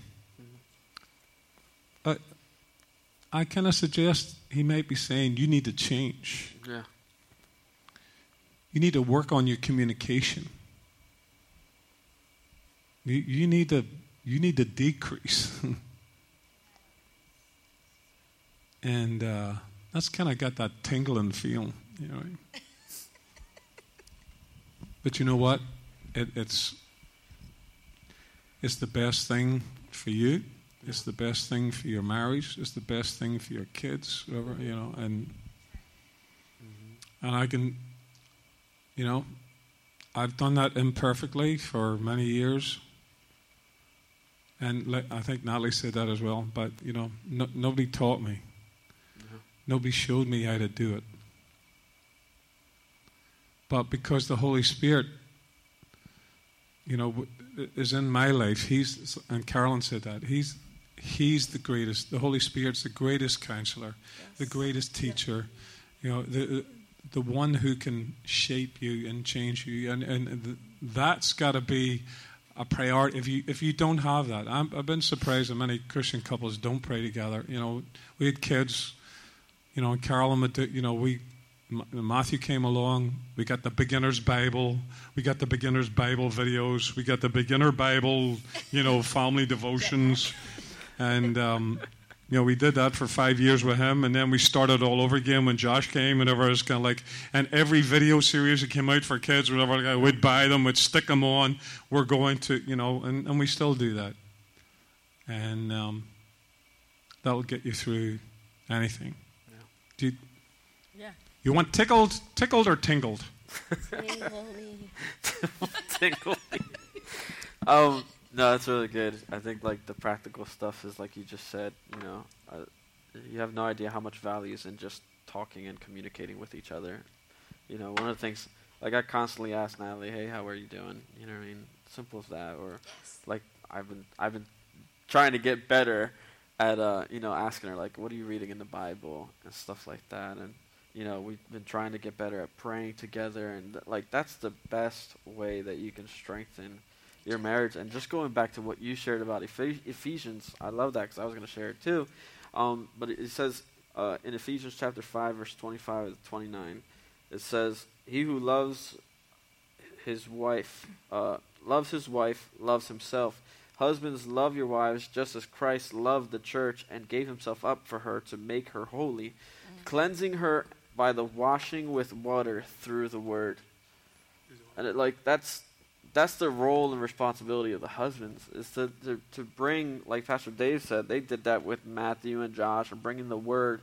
Uh, I kind of suggest He might be saying, you need to change. Yeah. You need to work on your communication. You, you need to you need to decrease. And uh, that's kind of got that tingling feel, you know. But you know what? It, it's it's the best thing for you. It's the best thing for your marriage. It's the best thing for your kids, whatever, you know. And mm-hmm. and I can, you know, I've done that imperfectly for many years. And le- I think Natalie said that as well. But, you know, no, nobody taught me. Mm-hmm. Nobody showed me how to do it. But because the Holy Spirit, you know, is in my life, He's, and Carolyn said that, He's He's the greatest. The Holy Spirit's the greatest counselor, yes. The greatest teacher. Yeah. You know, the the one who can shape you and change you, and and the, that's got to be a priority. If you if you don't have that, I'm, I've been surprised that many Christian couples don't pray together. You know, we had kids. You know, and Carolyn would do, you know, we Matthew came along. We got the beginner's Bible. We got the beginner's Bible videos. We got the beginner Bible. You know, family devotions. And, um, you know, we did that for five years with him, and then we started all over again when Josh came, and it was kind of like, and every video series that came out for kids, whatever, we'd buy them, we'd stick them on, we're going to, you know, and, and we still do that. And um, that'll get you through anything. Yeah. Do you, yeah. You want tickled, tickled or tingled? Tingled. um... No, that's really good. I think, like, the practical stuff is, like you just said, you know, uh, you have no idea how much value is in just talking and communicating with each other. You know, one of the things, like, I constantly ask Natalie, hey, how are you doing? You know what I mean? Simple as that. Or, yes. like, I've been I've been trying to get better at, uh, you know, asking her, like, what are you reading in the Bible? And stuff like that. And, you know, we've been trying to get better at praying together. And, th- like, that's the best way that you can strengthen your marriage. And just going back to what you shared about Ephes- Ephesians, I love that because I was going to share it too. Um, but it, it says uh, in Ephesians chapter five, verse twenty-five to twenty-nine, it says, "He who loves his wife, uh, loves his wife, loves himself. Husbands, love your wives, just as Christ loved the church and gave himself up for her to make her holy, mm-hmm. cleansing her by the washing with water through the word." And it, like that's. That's the role and responsibility of the husbands, is to, to, to bring, like Pastor Dave said, they did that with Matthew and Josh, and bringing the word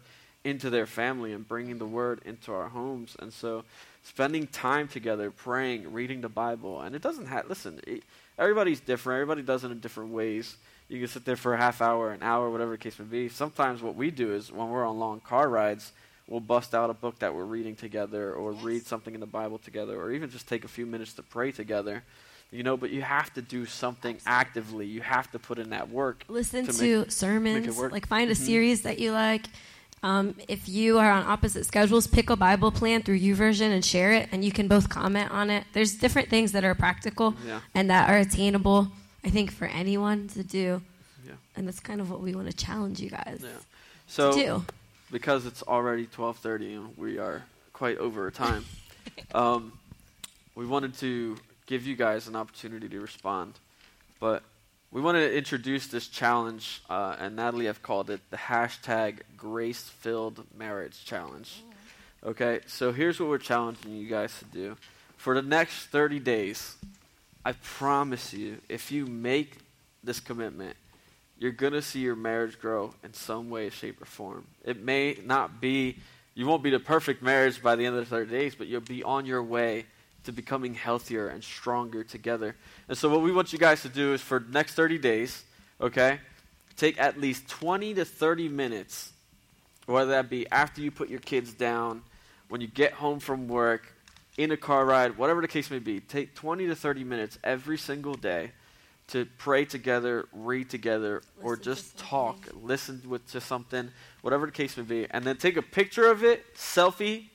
into their family and bringing the word into our homes. And so spending time together, praying, reading the Bible. And it doesn't have, listen, it, everybody's different. Everybody does it in different ways. You can sit there for a half hour, an hour, whatever the case may be. Sometimes what we do is when we're on long car rides, we'll bust out a book that we're reading together, or yes. read something in the Bible together, or even just take a few minutes to pray together. You know, but you have to do something Absolutely. actively. You have to put in that work. Listen to, to make, sermons. make like find a mm-hmm. series that you like. Um, if you are on opposite schedules, pick a Bible plan through YouVersion and share it, and you can both comment on it. There's different things that are practical yeah. and that are attainable, I think, for anyone to do. Yeah. And that's kind of what we want to challenge you guys yeah. so, to do. Because it's already twelve thirty and we are quite over time, um, we wanted to give you guys an opportunity to respond. But we wanted to introduce this challenge, uh, and Natalie have called it the hashtag Grace-Filled Marriage Challenge. Okay, so here's what we're challenging you guys to do. For the next thirty days, I promise you, if you make this commitment, you're going to see your marriage grow in some way, shape, or form. It may not be, you won't be the perfect marriage by the end of the thirty days, but you'll be on your way to becoming healthier and stronger together. And so what we want you guys to do is for the next thirty days, okay, take at least twenty to thirty minutes, whether that be after you put your kids down, when you get home from work, in a car ride, whatever the case may be, take twenty to thirty minutes every single day to pray together, read together, listen or just talk, listen with, to something, whatever the case may be. And then take a picture of it, selfie.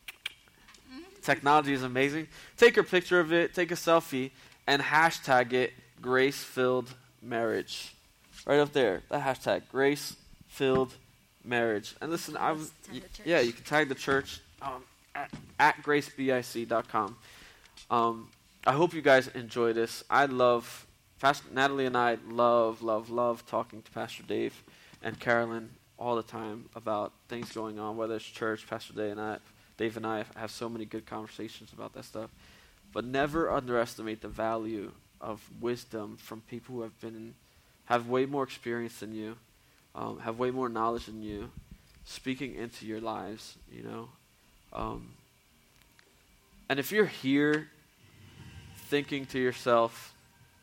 Technology is amazing. Take a picture of it, take a selfie, and hashtag it Grace-Filled Marriage. Right up there, that hashtag, Grace-Filled Marriage. And listen, I was, y- yeah, you can tag the church um, at, at grace bic dot com. Um, I hope you guys enjoy this. I love, Pastor Natalie and I love, love, love talking to Pastor Dave and Carolyn all the time about things going on, whether it's church. Pastor Dave and I, Dave and I have so many good conversations about that stuff. But never underestimate the value of wisdom from people who have been, have way more experience than you, um, have way more knowledge than you, speaking into your lives, you know. Um, and if you're here thinking to yourself,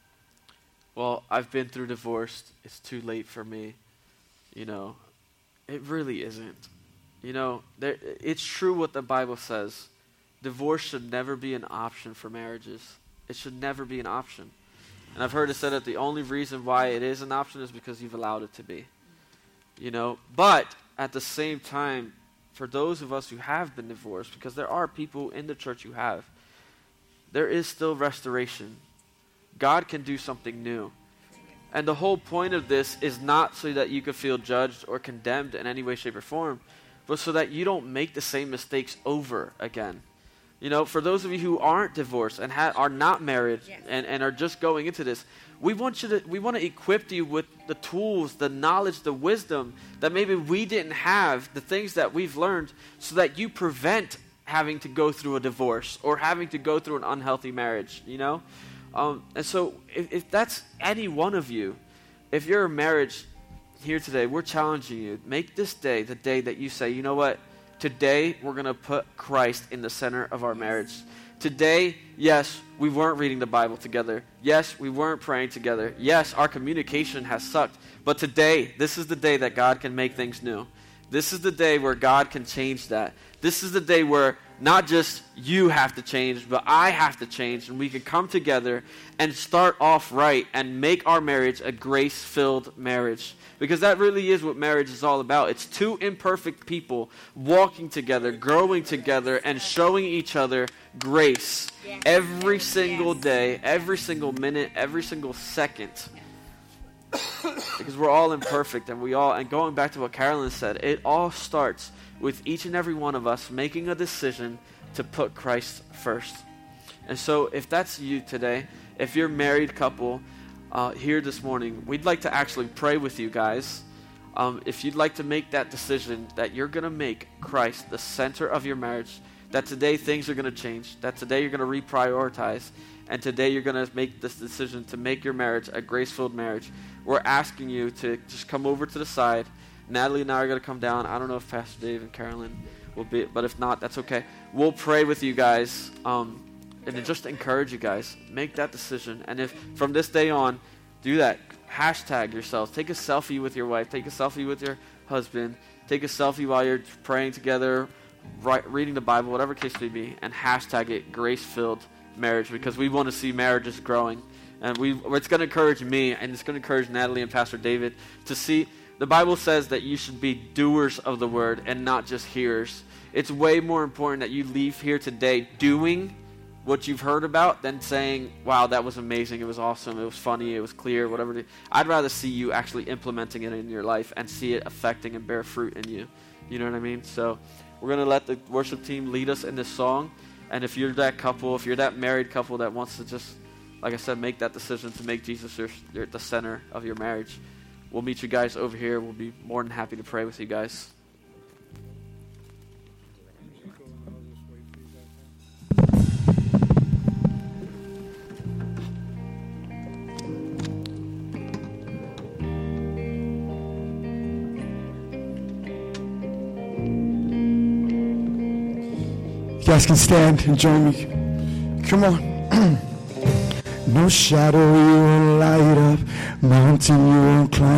well, I've been through divorce, it's too late for me, you know, it really isn't. You know, there, it's true what the Bible says. Divorce should never be an option for marriages. It should never be an option. And I've heard it said that the only reason why it is an option is because you've allowed it to be. You know, but at the same time, for those of us who have been divorced, because there are people in the church who have, there is still restoration. God can do something new. And the whole point of this is not so that you can feel judged or condemned in any way, shape, or form, but so that you don't make the same mistakes over again. You know, for those of you who aren't divorced and ha- are not married yes. and, and are just going into this, we want you to we want to equip you with the tools, the knowledge, the wisdom that maybe we didn't have, the things that we've learned, so that you prevent having to go through a divorce or having to go through an unhealthy marriage, you know? Um, and so if, if that's any one of you, if you're a marriage here today, we're challenging you. Make this day the day that you say, you know what? Today, we're going to put Christ in the center of our marriage. Today, yes, we weren't reading the Bible together. Yes, we weren't praying together. Yes, our communication has sucked. But today, this is the day that God can make things new. This is the day where God can change that. This is the day where not just you have to change, but I have to change, and we can come together and start off right and make our marriage a grace-filled marriage. Because that really is what marriage is all about. It's two imperfect people walking together, growing together, and showing each other grace yes. every single yes. day, every single minute, every single second. Because we're all imperfect, and we all, and going back to what Carolyn said, it all starts with each and every one of us making a decision to put Christ first. And so if that's you today, if you're a married couple, Uh, here this morning, we'd like to actually pray with you guys. Um, if you'd like to make that decision that you're going to make Christ the center of your marriage, that today things are going to change, that today you're going to reprioritize, and today you're going to make this decision to make your marriage a grace-filled marriage, we're asking you to just come over to the side Natalie and I are going to come down. I don't know if Pastor Dave and Carolyn will be, but if not, that's okay. We'll pray with you guys um, and to just encourage you guys. Make that decision. And if from this day on, do that. Hashtag yourselves. Take a selfie with your wife. Take a selfie with your husband. Take a selfie while you're praying together, right, reading the Bible, whatever case may be, and hashtag it grace-filled marriage, because we want to see marriages growing. And we, it's going to encourage me, and it's going to encourage Natalie and Pastor David to see. The Bible says that you should be doers of the word and not just hearers. It's way more important that you leave here today doing what you've heard about than saying, wow, that was amazing, it was awesome, it was funny, it was clear, whatever. I'd rather see you actually implementing it in your life and see it affecting and bear fruit in you. You know what I mean? So we're going to let the worship team lead us in this song. And if you're that couple, if you're that married couple that wants to just, like I said, make that decision to make Jesus your, your, the center of your marriage, we'll meet you guys over here. We'll be more than happy to pray with you guys. You guys can stand and join me. Come on. No shadow you won't light up, mountain you won't climb.